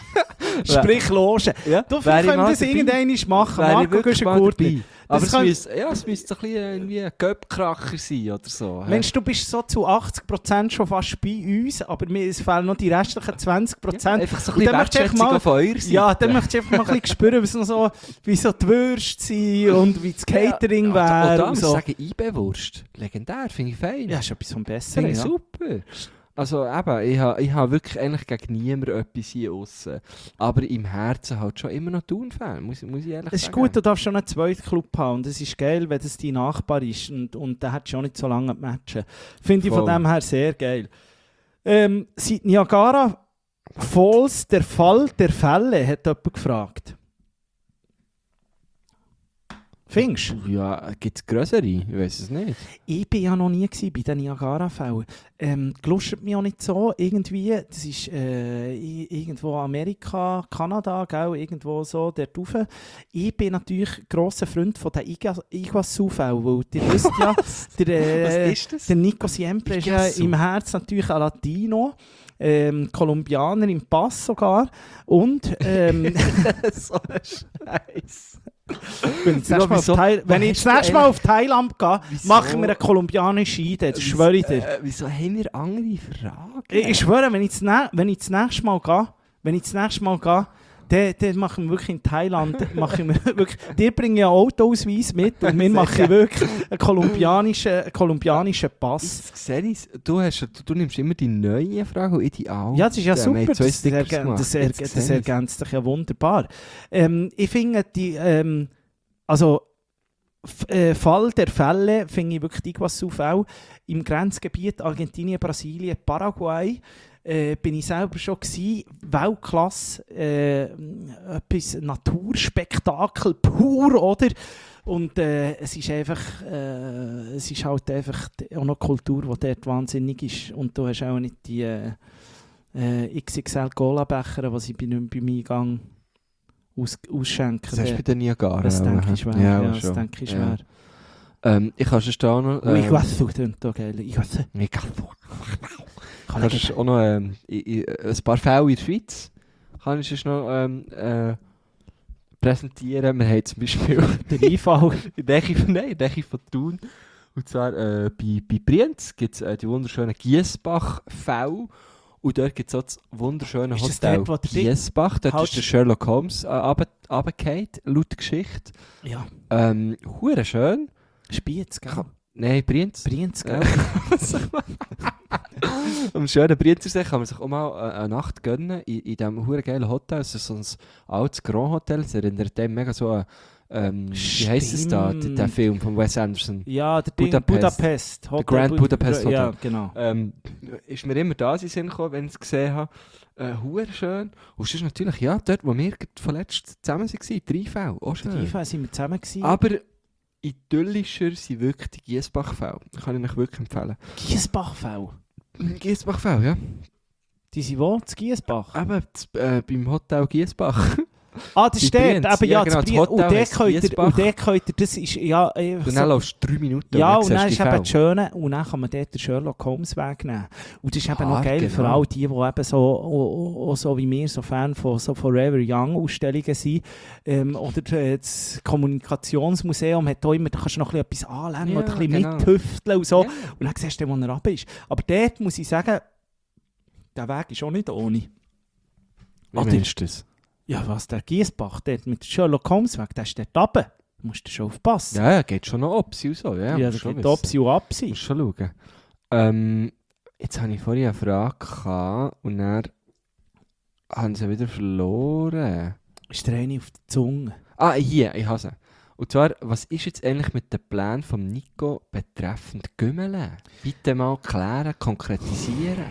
Sprich Loge. Ja, Du, wir wäre ich können mal das dabei. irgendwann machen. Wäre ich Marco wirklich mal Güschen-Gurtner. dabei. Aber Das es kann- müsste, ja, es müsste ein bisschen irgendwie ein Göppkracher sein oder so. hä? Mensch, du bist so zu achtzig Prozent schon fast bei uns, aber mir es fehlen noch die restlichen zwanzig ja, Prozent. einfach so ein Und bisschen dann möchte ich Wertschätzung mal- auf eurer Seite. Ja, dann möchtest du einfach mal ein bisschen spüren, wie so, so, wie so die Würste sind und wie das Catering ja, wäre. Und da und muss ich so. sagen, I B-Wurst. Legendär, finde ich fein. Ja, ist etwas vom Besseren. finde ich Ja. super. Also eben, ich habe ich ha wirklich eigentlich gegen niemanden etwas hier aussen. Aber im Herzen halt schon immer noch Thun-Fan, muss, muss ich ehrlich Es ist sagen. gut, du darfst schon einen zweiten Club haben und es ist geil, wenn das dein Nachbar ist und, und der hat schon nicht so lange matchen. Finde ich von Voll. dem her sehr geil. Ähm, seit Niagara Falls der Fall der Fälle, hat jemand gefragt. Findest du? Ja, gibt es grössere? Ich weiß es nicht. Ich war ja noch nie gewesen bei den Niagara-Fällen. Ähm, gelustert mich auch nicht so. Irgendwie, das ist äh, i- irgendwo Amerika, Kanada, gell, irgendwo so dort rauf. Ich bin natürlich grosser Freund von den Iga- Iguazu-Fällen, weil ihr wisst ja, der, äh, Was ist das? der Nico Siempre ist ja Iguazu. im Herz natürlich ein Latino. Ähm, Kolumbianer im Pass sogar. Und ähm, so ein Scheiß. wenn ich das nächste Mal auf, wieso- Thai- wenn ich hast das du nächste Mal auf Thailand gehe, Wieso? machen wir eine kolumbianische Idee, das schwöre ich dir. Äh, wieso haben wir andere Fragen? Ich, ich schwöre, wenn ich, das, nä- wenn ich das nächste Mal gehe, wenn ich das nächste Mal gehe, dann, dann machen wir wirklich in Thailand, machen wir wirklich, dir bringen ja Autoausweis mit und wir machen wirklich einen kolumbianischen, einen kolumbianischen Pass. Ich sehe es. Du, hast, du, du nimmst immer die neue Frage und ich die alte. Ja, das ist ja Wir super, haben das, zwei das, Stickers ergän gemacht. das, ergän Jetzt das sehe ich's. ergänzt sich ja wunderbar. Ähm, ich finde, die, ähm, also F- äh, Fall der Fälle finde ich wirklich die Iguazu-Fälle. Im Grenzgebiet Argentinien, Brasilien, Paraguay äh, bin ich selber schon gewesen. Weltklasse, äh, etwas Naturspektakel pur, oder? Und äh, es ist einfach, äh, es ist halt einfach auch noch Kultur, die dort wahnsinnig ist. Und du hast auch nicht die äh, äh, X X L Cola-Becher, die sie bei, bei meinem Eingang aus, ausschenken. Das hast du bei den Niagara. Das aber, denke ich schwer. Ja, Ja, aber das schon. denke ich Ja. schwer. Ähm, ich kann sonst auch noch... Ähm, Ähm, Iguazu, klingt auch geil. Iguazu. Iguazu. Kann Kannst ich du auch noch ähm, i- i- ein paar Fälle in der Schweiz kann ich sonst noch ähm, äh, präsentieren. Wir haben zum Beispiel den Einfall. in der Nähe von, nein, in der Nähe von Thun, und zwar äh, bei, bei Brienz gibt es äh, die wunderschönen Giesbach-Fälle. Und dort gibt es auch das wunderschöne Ist das Hotel dort, wo der Dick- Giesbach. Dort Halt- ist der Sherlock Holmes äh, runter- runtergefallen, laut der Geschichte. Ja, Ähm, hure schön. Spiez, gell? Kann- Nein, Brienz. Brienz, gell? Am schönen Brienzersee kann man sich auch mal äh, eine Nacht gönnen in, in diesem hure geilen Hotel. Es ist so ein altes Grand Hotel. Es erinnert dem mega so an, ähm, wie heisst es da, der, der Film von Wes Anderson? Ja, der Ding Budapest. Budapest. Der Grand Bud- Budapest Ja, Hotel. genau. Ähm, ist mir immer da in den Sinn gekommen, wenn ich es gesehen habe. Äh, hure schön. Und es ist natürlich, ja, dort, wo wir gerade vorletzt zusammen waren, drei Fälle, auch schön. Die Tiefe sind wir zusammen gewesen. Aber idyllischer sind wirklich die Giesbach-Fälle. Kann ich euch wirklich empfehlen. Giesbachfell. Giesbach-Fälle, ja. Die sind wo? Das Giesbach? Eben, z- äh, beim Hotel Giesbach. Ah, das bei ist dort. Brienz. Eben, Ja, ja, genau, das das Brienz. Und Hotel der heisst könnt ihr, Giesbach. und der könnt ihr, das ist ja einfach Und dann so. laufst du drei Minuten Ja, und und dann dann siehst ist du die eben das Fälle. Schöne, und dann kann man dort den Sherlock Holmes wegnehmen. Und das ist eben Ah, noch geil genau. für all die, die eben so, auch, auch so wie wir, so Fan von so Forever Young Ausstellungen sind. Ähm, oder äh, das Kommunikationsmuseum hat auch immer, da kannst du noch ein bisschen etwas anlängen Ja, oder ein bisschen genau. mithüfteln und so. Ja. Und dann siehst du, wo er runter ist. Aber dort muss ich sagen, der Weg ist auch nicht ohne. Wie Oder- meinst du das? Ja, was, der Giesbach, dort mit Sherlock Holmes weg, der ist dort runter. Du musst schon aufpassen. Ja, ja, geht schon noch Opsi und so. Ja, Ja, musst da schon gibt wissen. Opsi und Absi. Musst schon schauen. Ähm, jetzt habe ich vorhin eine Frage gehabt und dann haben sie wieder verloren. Ist der eine auf der Zunge? Ah, hier, ich habe sie. Und zwar, was ist jetzt eigentlich mit dem Plan von Nico betreffend Gümmele? Bitte mal klären, konkretisieren.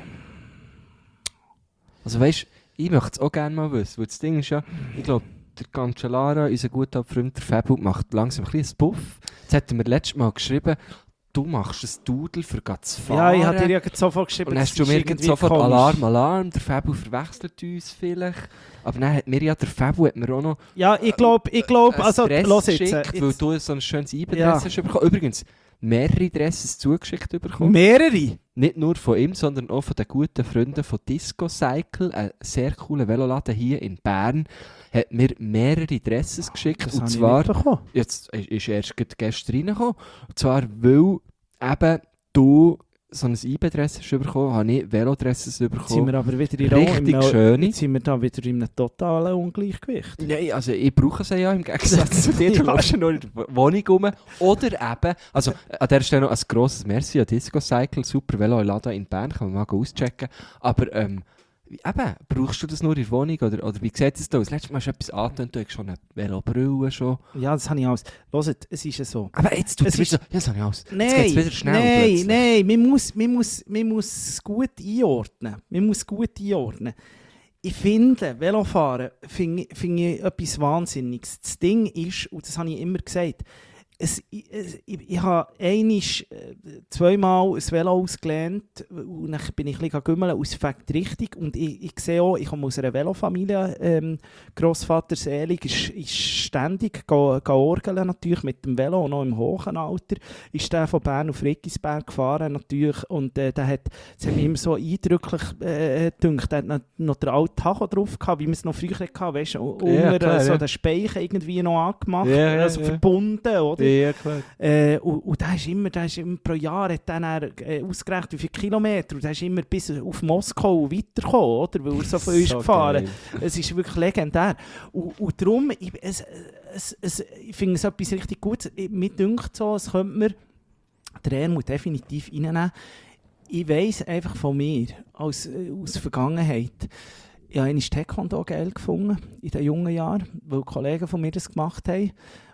Also weißt, ich möchte es auch gerne mal wissen, weil das Ding ist ja, ich glaube, der Cancellara, unser guter Freund, der Fabu, macht langsam ein bisschen einen Puff. Jetzt hat er mir letztes Mal geschrieben, du machst ein Doodle für zu fahren. Ja, ich habe dir ja gerade sofort geschrieben, Und dann das hast du ist mir irgendwie sofort komisch. Alarm, Alarm, der Fabu verwechselt uns vielleicht. Aber dann hat mir ja der Fabu hat mir auch noch Ja, ich glaube, ich glaube, ein also, Dress los jetzt. geschickt, äh, weil jetzt du so ein schönes Eibendress Ja. hast bekommen. Übrigens, mehrere Dresses zugeschickt bekommen. mehrere? Nicht nur von ihm, sondern auch von den guten Freunden von Disco Cycle, ein sehr cooler Veloladen hier in Bern, hat mir mehrere Dresses geschickt. Das und habe ich zwar, nicht bekommen. jetzt ist erst gerade gestern reingekommen, und zwar, weil eben du so ein Eibendress hast bekommen, habe ich Velodresses Jetzt sind bekommen. wir aber wieder in Richtig einem- schöne. Jetzt sind wir da wieder in einem totalen Ungleichgewicht. Nein, also ich brauche sie ja im Gegensatz zu dir. Du Ja. läufst ja nur in der Wohnung rum. Oder eben, also an der Stelle noch ein grosses Merci an Disco Cycle, super Velo-Laden in Bern, kann man mal auschecken. Aber ähm, wie- eben, brauchst du das nur in der Wohnung? Oder, oder wie sieht es da aus? Letztes Mal hast du etwas angetönt, du hast schon eine Velobrille schon. Ja, das habe ich alles. Hört, es ist ja so. Aber jetzt tut Es es wieder so, ja, das habe ich alles. Nein, jetzt geht es wieder schnell nein, plötzlich. nein, man muss, man, muss, man muss es gut einordnen. Man muss es gut einordnen. Ich finde, Velofahren finde ich- finde ich etwas Wahnsinniges. Das Ding ist, und das habe ich immer gesagt, es, ich, es- ich, ich habe einmal, äh, zweimal ein Velo ausgelernt und dann bin ich ein bisschen gümmeln und es fängt richtig. Und ich, ich sehe auch, ich komme aus einer Velofamilie, ähm, Grossvater selig ist, ist ständig ga, ga orgeln natürlich mit dem Velo, auch noch im hohen Alter. Ist der von Bern auf Rickisberg gefahren natürlich und äh, der hat, das hat mich immer so eindrücklich äh, gedacht, der hat noch, noch den alten Tacho drauf gehabt, wie man es noch früher hatte, weißt du, Ja, unter klar, äh, so ja. den Speichen irgendwie noch angemacht, Ja, ja, also ja. verbunden, oder? Ja, klar. Äh, und, und der ist immer, der ist immer pro Jahr hat dann er, äh, ausgerechnet, wie viele Kilometer. Und der ist immer bis auf Moskau weitergekommen, oder? Weil er so viel ist So gefahren. geil. Es ist wirklich legendär. Und, und darum, ich, es, es, es, ich finde es etwas richtig Gutes. Ich- Mir dünkt so, es könnte mir der Ernmut definitiv reinnehmen. Ich weiss einfach von mir, aus, äh, aus Vergangenheit, ich habe einmal Taekwondo geil gefunden, in den jungen Jahren, weil Kollegen von mir das gemacht haben.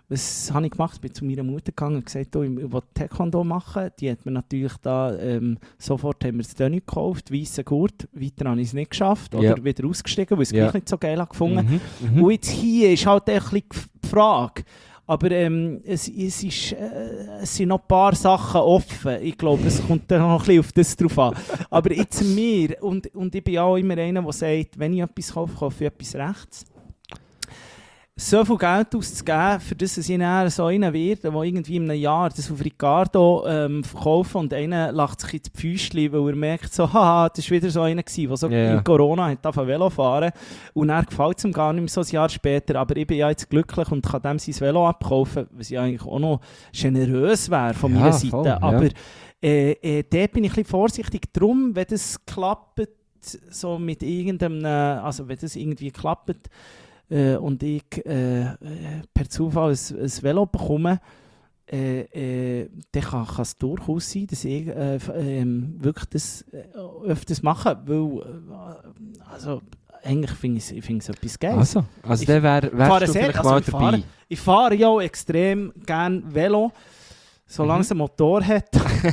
was habe ich gemacht? Ich bin zu meiner Mutter gegangen und gesagt, oh, ich will Taekwondo machen. Die hat mir natürlich da, ähm, sofort haben wir das Döni gekauft, weissen Gurt. Weiter habe ich es nicht geschafft oder Ja. wieder ausgestiegen, weil ich es Ja. gleich nicht so geil habe gefunden. Mhm. Mhm. Und jetzt hier ist halt ein bisschen die Frage. Aber ähm, es, es, ist, äh, es sind noch ein paar Sachen offen. Ich glaube, es kommt dann noch ein bisschen auf das drauf an. Aber jetzt mir, und, und ich bin auch immer einer, der sagt, wenn ich etwas kaufe, kaufe ich etwas rechts. So viel Geld auszugeben, für das ich nachher so einer werde, der irgendwie in einem Jahr das auf Ricardo ähm, verkauft und einer lacht sich ins Pfüstchen, weil er merkt, so, haha, das war wieder so einer, der so Yeah. in Corona hat angefangen Velo fahren und dann gefällt es ihm gar nicht mehr so ein Jahr später, aber ich bin ja jetzt glücklich und kann dem sein Velo abkaufen, was ja eigentlich auch noch generös wäre von Ja, meiner Seite, voll, ja. aber äh, äh, dort bin ich ein bisschen vorsichtig, darum, wenn das klappt, so mit irgendeinem, also wenn das irgendwie klappt, Äh, und ich äh, äh, per Zufall ein, ein Velo bekomme, äh, äh, dann kann es durchaus sein, dass ich äh, f- ähm, wirklich das äh, öfters mache, weil äh, also, eigentlich finde ich es find ich's etwas Geiles. Also, also Ich dann wär, fahre wärst du sehr- vielleicht also mal ich dabei. fahre- Ich fahre ja auch extrem gerne Velo, solange Mhm. es einen Motor hat.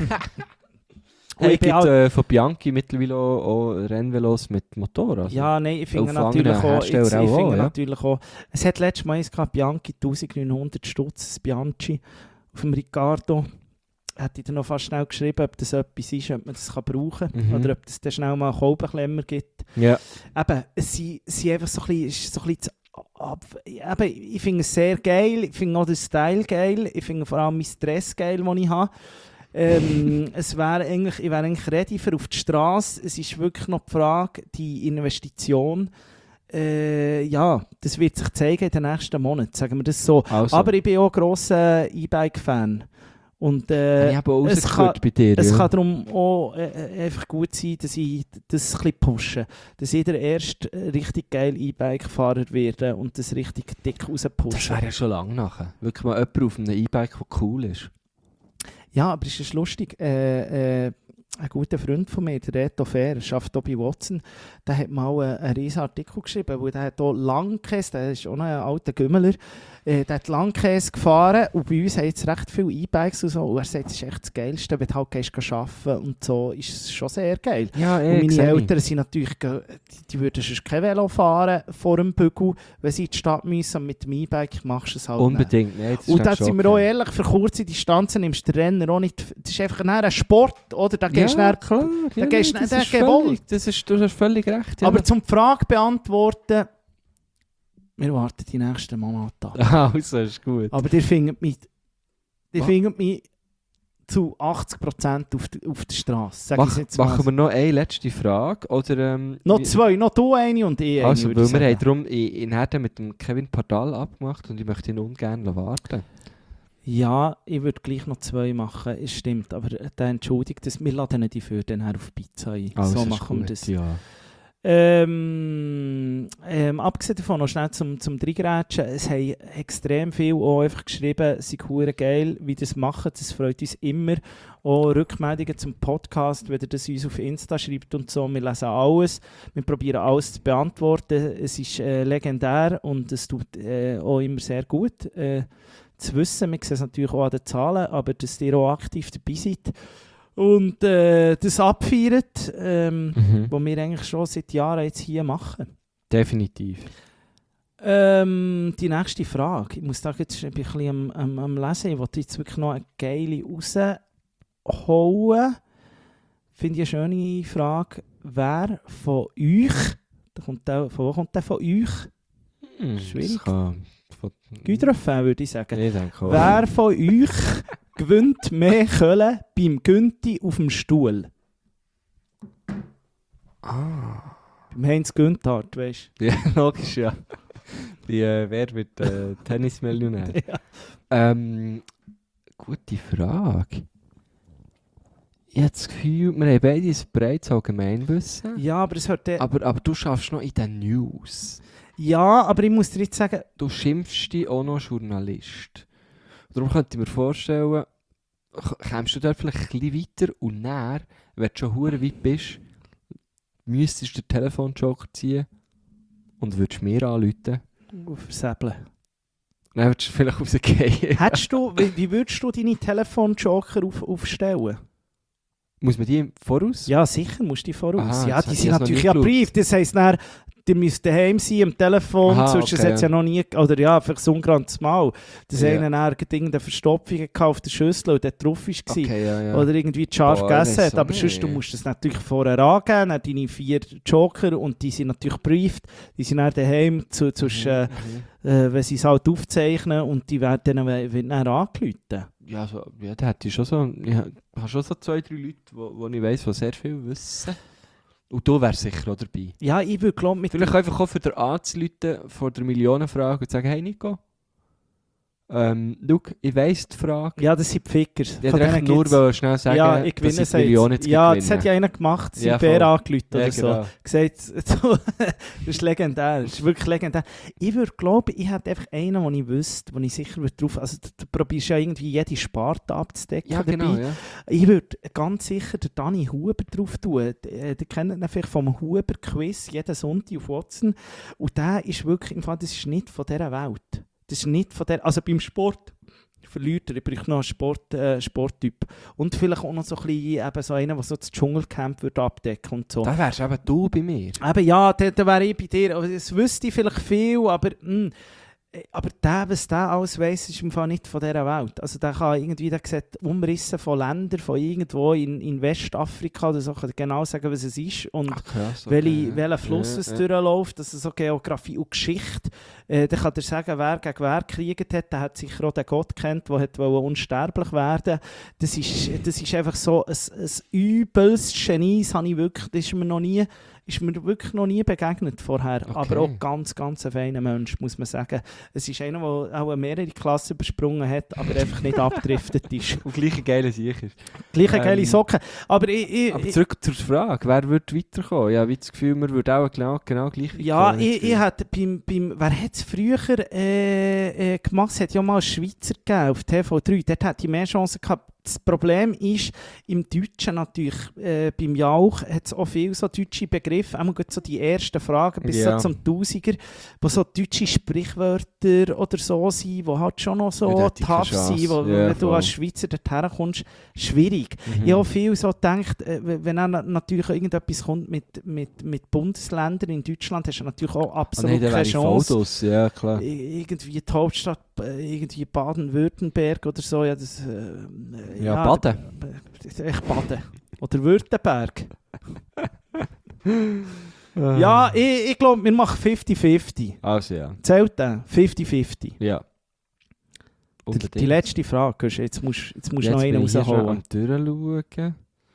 Und Hey, ich bin gibt auch- äh, von Bianchi mittlerweile auch, auch Rennvelos mit Motor. Also. Ja, nein, ich finde Auf natürlich anderen auch, Hersteller jetzt, ich auch, finde ja. natürlich auch, es hat letztes Mal eins gehabt, Bianchi neunzehnhundert Stutz, das Bianchi auf dem Ricardo. Hätte ich dann noch fast schnell geschrieben, ob das etwas ist, ob man das kann brauchen kann Mhm. oder ob es dann schnell mal einen Kolbenklemmer gibt. Ja. Eben, es sind, es sind einfach so ein bisschen, es ist so ein bisschen zu- ab, eben, ich finde es sehr geil, ich finde auch den Style geil, ich finde vor allem meinen Stress geil, den ich habe. ähm, es wäre eigentlich, ich wäre eigentlich ready für auf die Straße. Es ist wirklich noch die Frage, die Investition. Äh, ja, das wird sich zeigen in den nächsten Monaten, sagen wir das so. Also. Aber ich bin auch ein grosser E-Bike-Fan. Und äh, ich habe auch es kann, rausgehört bei dir. es ja. kann darum auch äh, einfach gut sein, dass ich das ein bisschen pushe. Dass ich der erste äh, richtig geile E-Bike-Fahrer werde und das richtig dick Das rauspushe. wäre ja schon lange nachher. Wirklich mal jemand auf einem E-Bike, der cool ist. Ja, aber es ist lustig. Äh, äh, ein guter Freund von mir, der Reto Fair, arbeitet auch bei Watson, der hat mal äh, einen riesen Artikel geschrieben, weil der hat hier Langkäse, der ist auch ein alter Gümmeler, äh, der hat Langkäse gefahren und bei uns haben jetzt recht viele E-Bikes und so. Und er sagt, das ist echt das Geilste, wenn du halt gehst arbeiten und so, ist es schon sehr geil. Ja, Und meine Eltern sind natürlich, ge- die, die würden sonst kein Velo fahren vor dem Bügel, wenn sie in die Stadt müssen und mit dem E-Bike machst du es halt nicht. Unbedingt. Nein, das ist Und da echt sind wir schon auch okay. ehrlich, für kurze Distanzen nimmst du den Renner auch nicht. Das ist einfach nachher ein Sport, oder? Da gehst du Ja, nachher- klar. da Ja, gehst nein, du das nicht ist gewollt. völlig, das ist, du hast völlig recht. Ja. Aber zum die Frage beantworten, wir warten die nächsten Monate an. Also, ist gut. Aber ihr findet mich, ihr Was? findet mich zu achtzig Prozent auf, der- auf der Straße. Sag ich's Mach, jetzt mal. machen wir noch eine letzte Frage? Oder, ähm, Noch wie- zwei, noch du eine und ich eine. Also, würde weil ich wir haben sagen. darum in, in Herten mit dem Kevin Pardal abgemacht und ich möchte ihn ungern warten. Ja, ich würde gleich noch zwei machen, es stimmt. Aber äh, dann entschuldigt das, wir laden nicht für den Herr auf Pizza ein. Also, so ist machen wir gut, das. Ja. Ähm, ähm, abgesehen davon, noch schnell zum, zum Dreigrätschen, es haben extrem viel auch einfach geschrieben, es sei hure geil, wie das machen, das freut uns immer. Auch Rückmeldungen zum Podcast, wenn ihr das uns auf Insta schreibt und so, wir lesen alles, wir probieren alles zu beantworten, es ist äh, legendär und es tut äh, auch immer sehr gut äh, zu wissen, wir sehen es natürlich auch an den Zahlen, aber dass ihr auch aktiv dabei seid und äh, das abfeiert, ähm, Mhm. was wir eigentlich schon seit Jahren jetzt hier machen. Definitiv. Ähm, die nächste Frage. Ich muss da jetzt ein bisschen am, am, am Lesen. Ich wollte jetzt wirklich noch eine geile rausholen. Finde ich eine schöne Frage. Wer von euch, da kommt der, von wo kommt der von euch? Hm, Schwierig. das kann von- Güterhofen, würde ich sagen. Ich denke auch. Wer von euch gewinnt mehr Köln beim Günti auf dem Stuhl? Ah. Beim Heinz Günthardt, weißt Ja, logisch, ja. Wie, äh, wer wird äh, Tennismillionär? du? Ja. Ähm, gute Frage. Ich habe das Gefühl, wir haben beide ein breites Allgemeinwissen. ja, aber es hört... Aber, aber du schaffst noch in den News. Ja, aber ich muss dir jetzt sagen, Du schimpfst dich auch noch Journalist. Darum könnte ich mir vorstellen, k- kommst du dort vielleicht ein bisschen weiter und näher, wenn du schon hure weit bist, müsstest du den Telefonjoker ziehen und würdest mir anrufen versäbeln. Dann würdest du vielleicht rausgehen. Hättest du, wie, wie würdest du deine Telefonjoker auf, aufstellen? Muss man die voraus? Ja, sicher musst du die voraus. Aha, ja, das die hab ich sind jetzt noch natürlich nie ja geschaut. brieft. Das heisst, dann, ihr müsst daheim sein am Telefon, Aha, sonst okay, hat es ja ja. noch nie, oder ja, vielleicht so ungerannt Mal, dass Ja. einer dann irgendeine Verstopfung hatte auf der Schüssel und dort drauf war. Okay, ja, ja. Oder irgendwie scharf Boah, gegessen ich weiss hat. auch Aber sonst, du nicht. musst das natürlich vorher angeben, dann deine vier Joker, und die sind natürlich brieft. Die sind dann daheim, zu, zu, äh, Mhm. äh, wenn sie es halt aufzeichnen, und die werden dann, werden dann angerufen. Ja, so, ja, da hätte ich schon so, ich habe schon so zwei, drei Leute, wo, wo ich weiss, die sehr viel wissen. Und du wärst sicher auch dabei. Ja, ich würde glaube mit Vielleicht einfach auch für den anzuleiten vor der Millionenfrage und zu sagen, hey Nico, ähm, schau, ich weiss die Frage. Ja, das sind die Fickers. Ich Von wollte denen nur gibt's- wollen schnell sagen, ja, ich gewinne, dass ich die sagt's. Millionen jetzt Ja, gewinnen. das hat ja einer gemacht, sein Ja, Bär voll. angerufen oder Ja, so. genau. Gesagt, so, das ist legendär, das ist wirklich legendär. Ich würde glauben, ich hätte einfach einen, den ich wüsste, wo ich sicher würde drauf, also du, du probierst ja irgendwie jede Sparte abzudecken Ja, genau, dabei. ja. Ich würde ganz sicher den Dani Huber drauf tun. Ihr kennt ihn vielleicht vom Huber-Quiz jeden Sonntag auf Watson. Und der ist wirklich, im Fall, das ist nicht von dieser Welt. Das ist nicht von der, also beim Sport verliert er, ich brauche noch einen Sport, äh, Sporttyp. Und vielleicht auch noch so ein bisschen, eben so einen, der so das Dschungelcamp würde abdecken und so. Da wärst eben du bei mir. Eben ja, da, da wäre ich bei dir. Aber das wüsste ich vielleicht viel, aber, mh, aber der, was der alles weiss, ist im Fall nicht von dieser Welt. Also der kann irgendwie, der sieht Umrisse von Ländern, von irgendwo in, in Westafrika oder so, kann genau sagen, was es ist und Ach krass. welche, okay. welcher Fluss Ja, es ja. durchläuft, also so Geografie und Geschichte. Äh, dann kann er sagen, wer gegen wer gekriegt hat. Der hat sicher auch den Gott kennt, der hat wollte unsterblich werden. Das ist, das ist einfach so ein, ein übles Genie, das habe ich wirklich, das ist mir noch nie, ist mir wirklich noch nie begegnet vorher. Okay. Aber auch ganz, ganz ein feiner Mensch, muss man sagen. Es ist einer, der auch mehrere Klassen übersprungen hat, aber einfach nicht abgedriftet ist. Und gleich ein geiler Sieg ist. Gleiche Ähm, geile Socken. Aber ich, ich, Aber ich, zurück zur Frage, wer würde weiterkommen? Ja, wie das Gefühl, wir würden auch genau, genau gleich Ja, weiterkommen, ich, das ich hätte beim, beim, wer hat es früher äh, äh, gemacht? Es hat ja mal einen Schweizer gegeben auf T V drei. Dort hätte ich mehr Chancen gehabt. Das Problem ist, im Deutschen natürlich, äh, beim Jauch hat es auch viele so deutsche Begriffe, auch so die ersten Fragen bis Ja. so zum Tausiger, wo so deutsche Sprichwörter oder so sind, die halt schon noch Ja, so da hätte ich keine tough sind, Chance. wo, Ja, wenn du voll. als Schweizer dorthin kommst, schwierig. Mhm. Ich habe viel so gedacht, äh, wenn dann natürlich irgendetwas kommt mit, mit, mit Bundesländern in Deutschland, hast du natürlich auch Ah, absolut nein, dann wäre keine ich Chance. Fotos, ja klar. I- Irgendwie die Hauptstadt, äh, irgendwie Baden-Württemberg oder so. Ja, das, äh, Ja, Baden. äh, Echt Baden. Oder Württemberg. Ja, ich, ich glaube, wir machen fünfzig fünfzig. Also ja. Zählt der? fünfzig fünfzig. Ja. Die, Unbedingt. die letzte Frage, jetzt musst jetzt musst du Jetzt noch einen bin ich hier schon rausholen. am durchschauen.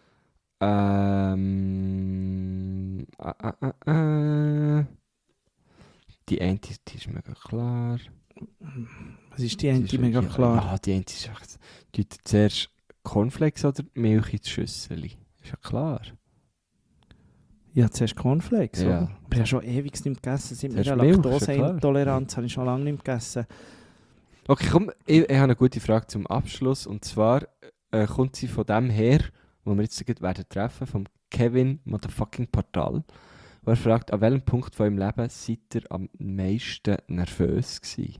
Ähm... Ah, ah, ah, ah. Die eine, die, die ist mega klar. Was ist die Die Ente ist mega wirklich- klar? Ja, die eine ist echt... Die tut zuerst Cornflakes oder Milch ins Schüsseli. Ist ja klar. Ja, zuerst Cornflakes, Ja. oder? Aber ich habe schon ewig nicht mehr gegessen. Seit Zuerst meiner Milch, ist ja Laktoseintoleranz habe ich schon lange nicht mehr gegessen. Okay, komm, ich, ich habe eine gute Frage zum Abschluss. Und zwar äh, kommt sie von dem her, wo wir jetzt gleich werden treffen, vom Kevin Motherfucking Portal. Wo er fragt, an welchem Punkt von eurem Leben seid ihr am meisten nervös gewesen?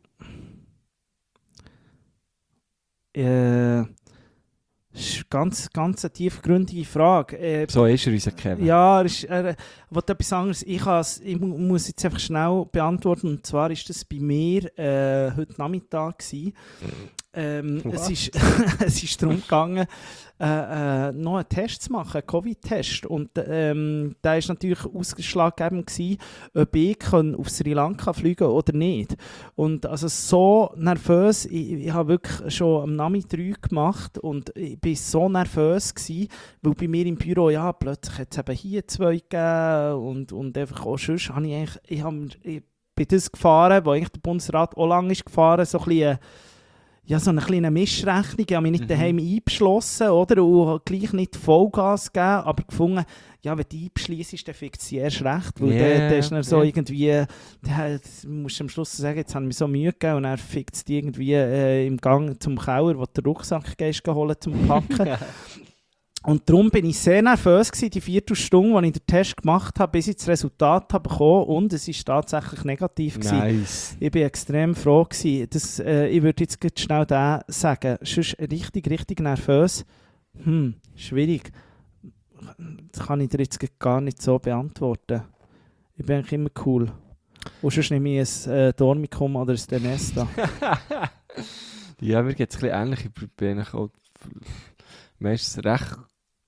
Äh, das ist eine ganz, ganz eine tiefgründige Frage. Äh, So ist er, unser Kevin. Ja, er ist, er will etwas anderes. Ich, has, ich mu- muss jetzt einfach schnell beantworten. Und zwar ist das bei mir äh, heute Nachmittag gewesen. Ähm, es, What? ist, es ist darum gegangen, äh, äh, noch einen Test zu machen, einen Covid-Test. Und ähm, der war natürlich ausschlaggebend gewesen, ob ich kann auf Sri Lanka fliegen oder nicht. Und also so nervös, ich, ich habe wirklich schon am Nami drei gemacht und ich war so nervös gewesen, weil bei mir im Büro, ja, plötzlich hat es eben hier zwei gegeben und, und einfach auch sonst habe ich eigentlich, ich, hab, ich bin das gefahren, wo eigentlich der Bundesrat auch lange ist gefahren, so ein bisschen, ja, so eine kleine Mischrechnung. Ich habe mich nicht Mhm. daheim eingeschlossen, oder? Und habe gleich nicht Vollgas gegeben, aber gefunden, ja, wenn du einbeschliessest, dann fickt es erst recht. Weil Yeah, dann, dann ist dann so yeah. irgendwie, dann musst du am Schluss sagen, jetzt haben wir so Mühe gegeben und dann fickt es dich irgendwie äh, im Gang zum Keller, wo du den Rucksack gehst, holen zum Packen. Und darum bin ich sehr nervös gewesen, die Viertelstunde, als ich den Test gemacht habe, bis ich das Resultat habe bekommen, und es war tatsächlich negativ gewesen. Nice. Ich bin extrem froh gewesen. Das, äh, ich würde jetzt gleich schnell den sagen. Sonst richtig, richtig nervös. Hm, schwierig. Das kann ich dir jetzt gar nicht so beantworten. Ich bin eigentlich immer cool. Und sonst nehme ich ein äh, Dormicum oder ein Denesta. Ja, mir geht es ein bisschen ähnlich. Ich bin eigentlich auch meistens recht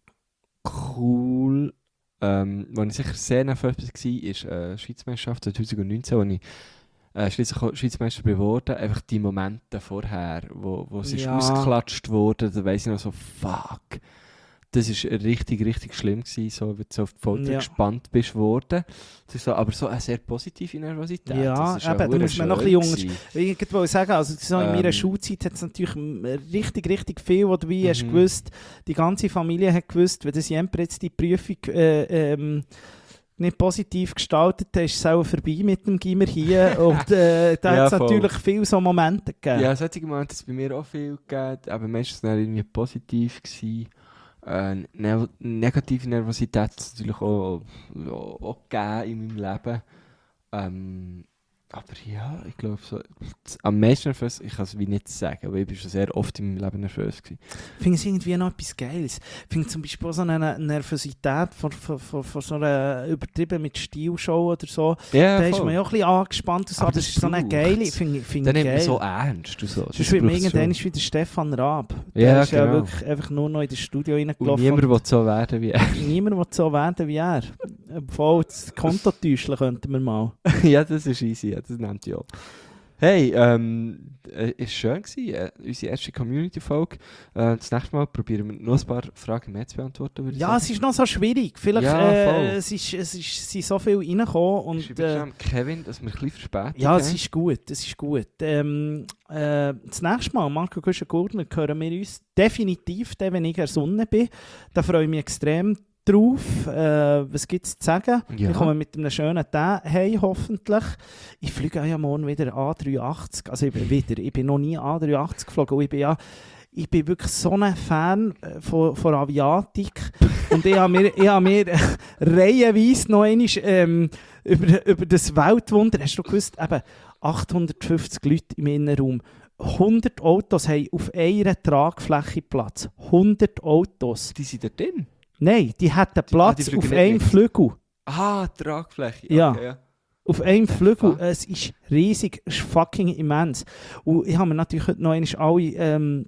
cool. Ähm, was ich sicher sehr nervös war, ist äh, Schweizmeisterschaft zwanzig neunzehn, wo ich äh, schliesslich auch Schweizmeister geworden. Einfach die Momente vorher, wo, wo es Ja. ist ausgeklatscht wurde, da weiss ich noch so, fuck. Das war richtig, richtig schlimm gewesen, so, wenn du so auf die Folter Ja. gespannt bist worden. Das ist so, aber so eine sehr positive Nervosität. Ja, das ist eben, da verdammt muss man noch ein schön bisschen gewesen. Ich wollte sagen, also so in Ähm. meiner Schulzeit hat es natürlich m- richtig, richtig viel, wo du wie Mhm. hast gewusst, die ganze Familie hat gewusst, wenn das jemand jetzt die Prüfung äh, ähm, nicht positiv gestaltet hat, ist es auch vorbei mit dem Gimmer hier. Und äh, da Ja, hat es voll. natürlich viele so Momente gegeben. Ja, solche Momente hat es bei mir auch viel gegeben, aber meistens dann irgendwie positiv gewesen. Äh, ne negative Nervosität hat es natürlich auch, auch, auch gegeben in meinem Leben. Ähm, aber ja, ich glaube, so, am meisten nervös, ich kann es wie nicht sagen, weil ich bin schon sehr oft in meinem Leben nervös gewesen. Ich finde es irgendwie noch etwas Geiles. Ich finde zum Beispiel auch so eine Nervosität vor, vor, vor, vor so einer übertrieben mit Stilshow oder so. Ja, Da ist man ja auch ein bisschen angespannt und so, Aber aber das das ist so eine braucht's. geile, finde ich find Dann ich nimmt man geil. so ernst. Und so. Das Sonst wird man braucht's irgendwann schon. wie der Stefan Raab. Der Ja, ist ja genau. wirklich einfach nur noch in das Studio Und reingelaufen. niemand will so werden wie er. Niemand will so werden wie er. Obwohl, das Konto täuschen könnten wir mal. Ja, das ist easy, ja, das nennt ja. Hey, ähm, äh, ist schön gewesen, äh, unsere erste Community-Folge. Äh, das nächste Mal probieren wir noch ein paar Fragen mehr zu beantworten, würde ich Ja, sagen. es ist noch so schwierig. Vielleicht Ja, voll. äh, es ist, es ist, sind so viel reingekommen. Und Und, äh, Kevin, dass wir ein bisschen verspätet ja, es haben. ist gut. Es ist gut. Ähm, äh, das nächste Mal, Marco Guschen-Gurtner, hören wir uns definitiv, dann, wenn ich in der Sonne bin. Da freue ich mich extrem drauf. Äh, was gibt es zu sagen? Ja. Wir kommen mit einem schönen Tag heim, hoffentlich. Ich fliege ja morgen wieder A drei achtzig. Also ich bin wieder, ich bin noch nie A drei achtzig geflogen. Und ich bin ja ich bin wirklich so ein Fan äh, von, von Aviatik. Und ich habe mir, ich habe mir äh, reihenweise noch einmal ähm, über, über das Weltwunder, hast du gewusst, eben achthundertfünfzig Leute im Innenraum. hundert Autos haben auf einer Tragfläche Platz. hundert Autos. Die sind da drin? Nein, die hätten Die- ah, die Platz fliegen auf nicht einem mit. Flügel. Ah, Tragfläche. Ja. Okay, ja. Auf einem Flügel. Fuck. Es ist riesig, es ist fucking immens. Und ich habe mir natürlich heute noch einmal alle ähm,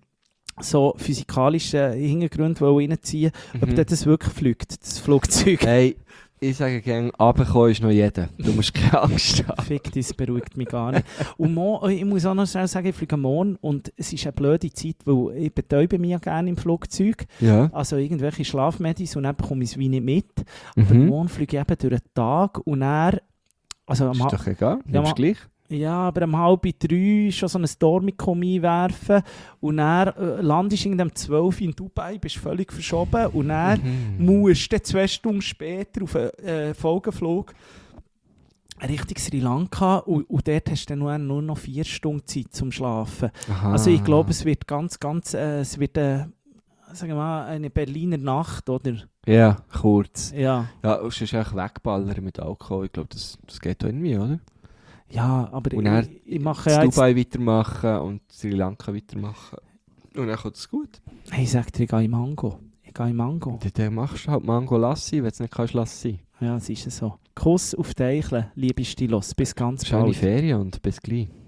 so physikalische Hintergründe reinziehen, ob Mhm. das wirklich fliegt, das Flugzeug. Hey, ich sage gerne, runterkommen ist noch jeder. Du musst keine Angst haben. Fick, das beruhigt mich gar nicht. Und morgen, ich muss auch noch schnell sagen, ich fliege morgen und es ist eine blöde Zeit, weil ich betäube mich ja gerne im Flugzeug. Ja. Also irgendwelche Schlafmedis und dann bekomme ich es wie nicht mit. Aber Mhm. morgen fliege ich eben durch den Tag und dann... Also am Ist Ha- doch egal, Ja, nimmst ma- gleich. Ja, aber um halb drei schon so ein Dormicum einwerfen und dann äh, landest du irgendwie um zwölf in Dubai, bist völlig verschoben und dann Mhm. musst du dann zwei Stunden später auf einen äh, Folgeflug Richtung Sri Lanka und, und dort hast du dann nur, nur noch vier Stunden Zeit zum Schlafen. Aha. Also ich glaube, es wird ganz, ganz, äh, es wird äh, sagen wir mal, eine Berliner Nacht, oder? Ja, kurz. Ja, Ja, und sonst einfach wegballern mit Alkohol. Ich glaube, das, das geht doch irgendwie, oder? ja aber Und dann ich, ich mache In ja jetzt... Dubai weitermachen und Sri Lanka weitermachen. Und dann kommt es gut. Hey, ich sag dir, ich gehe in Mango. Ich gehe in Mango. Und dann machst du halt Mango Lassi, wenn du es nicht kannst, lass sie. Ja, es ist so. Kuss auf die Eichel, liebe Stilos. Bis ganz Schöne bald. Ferien und bis gleich.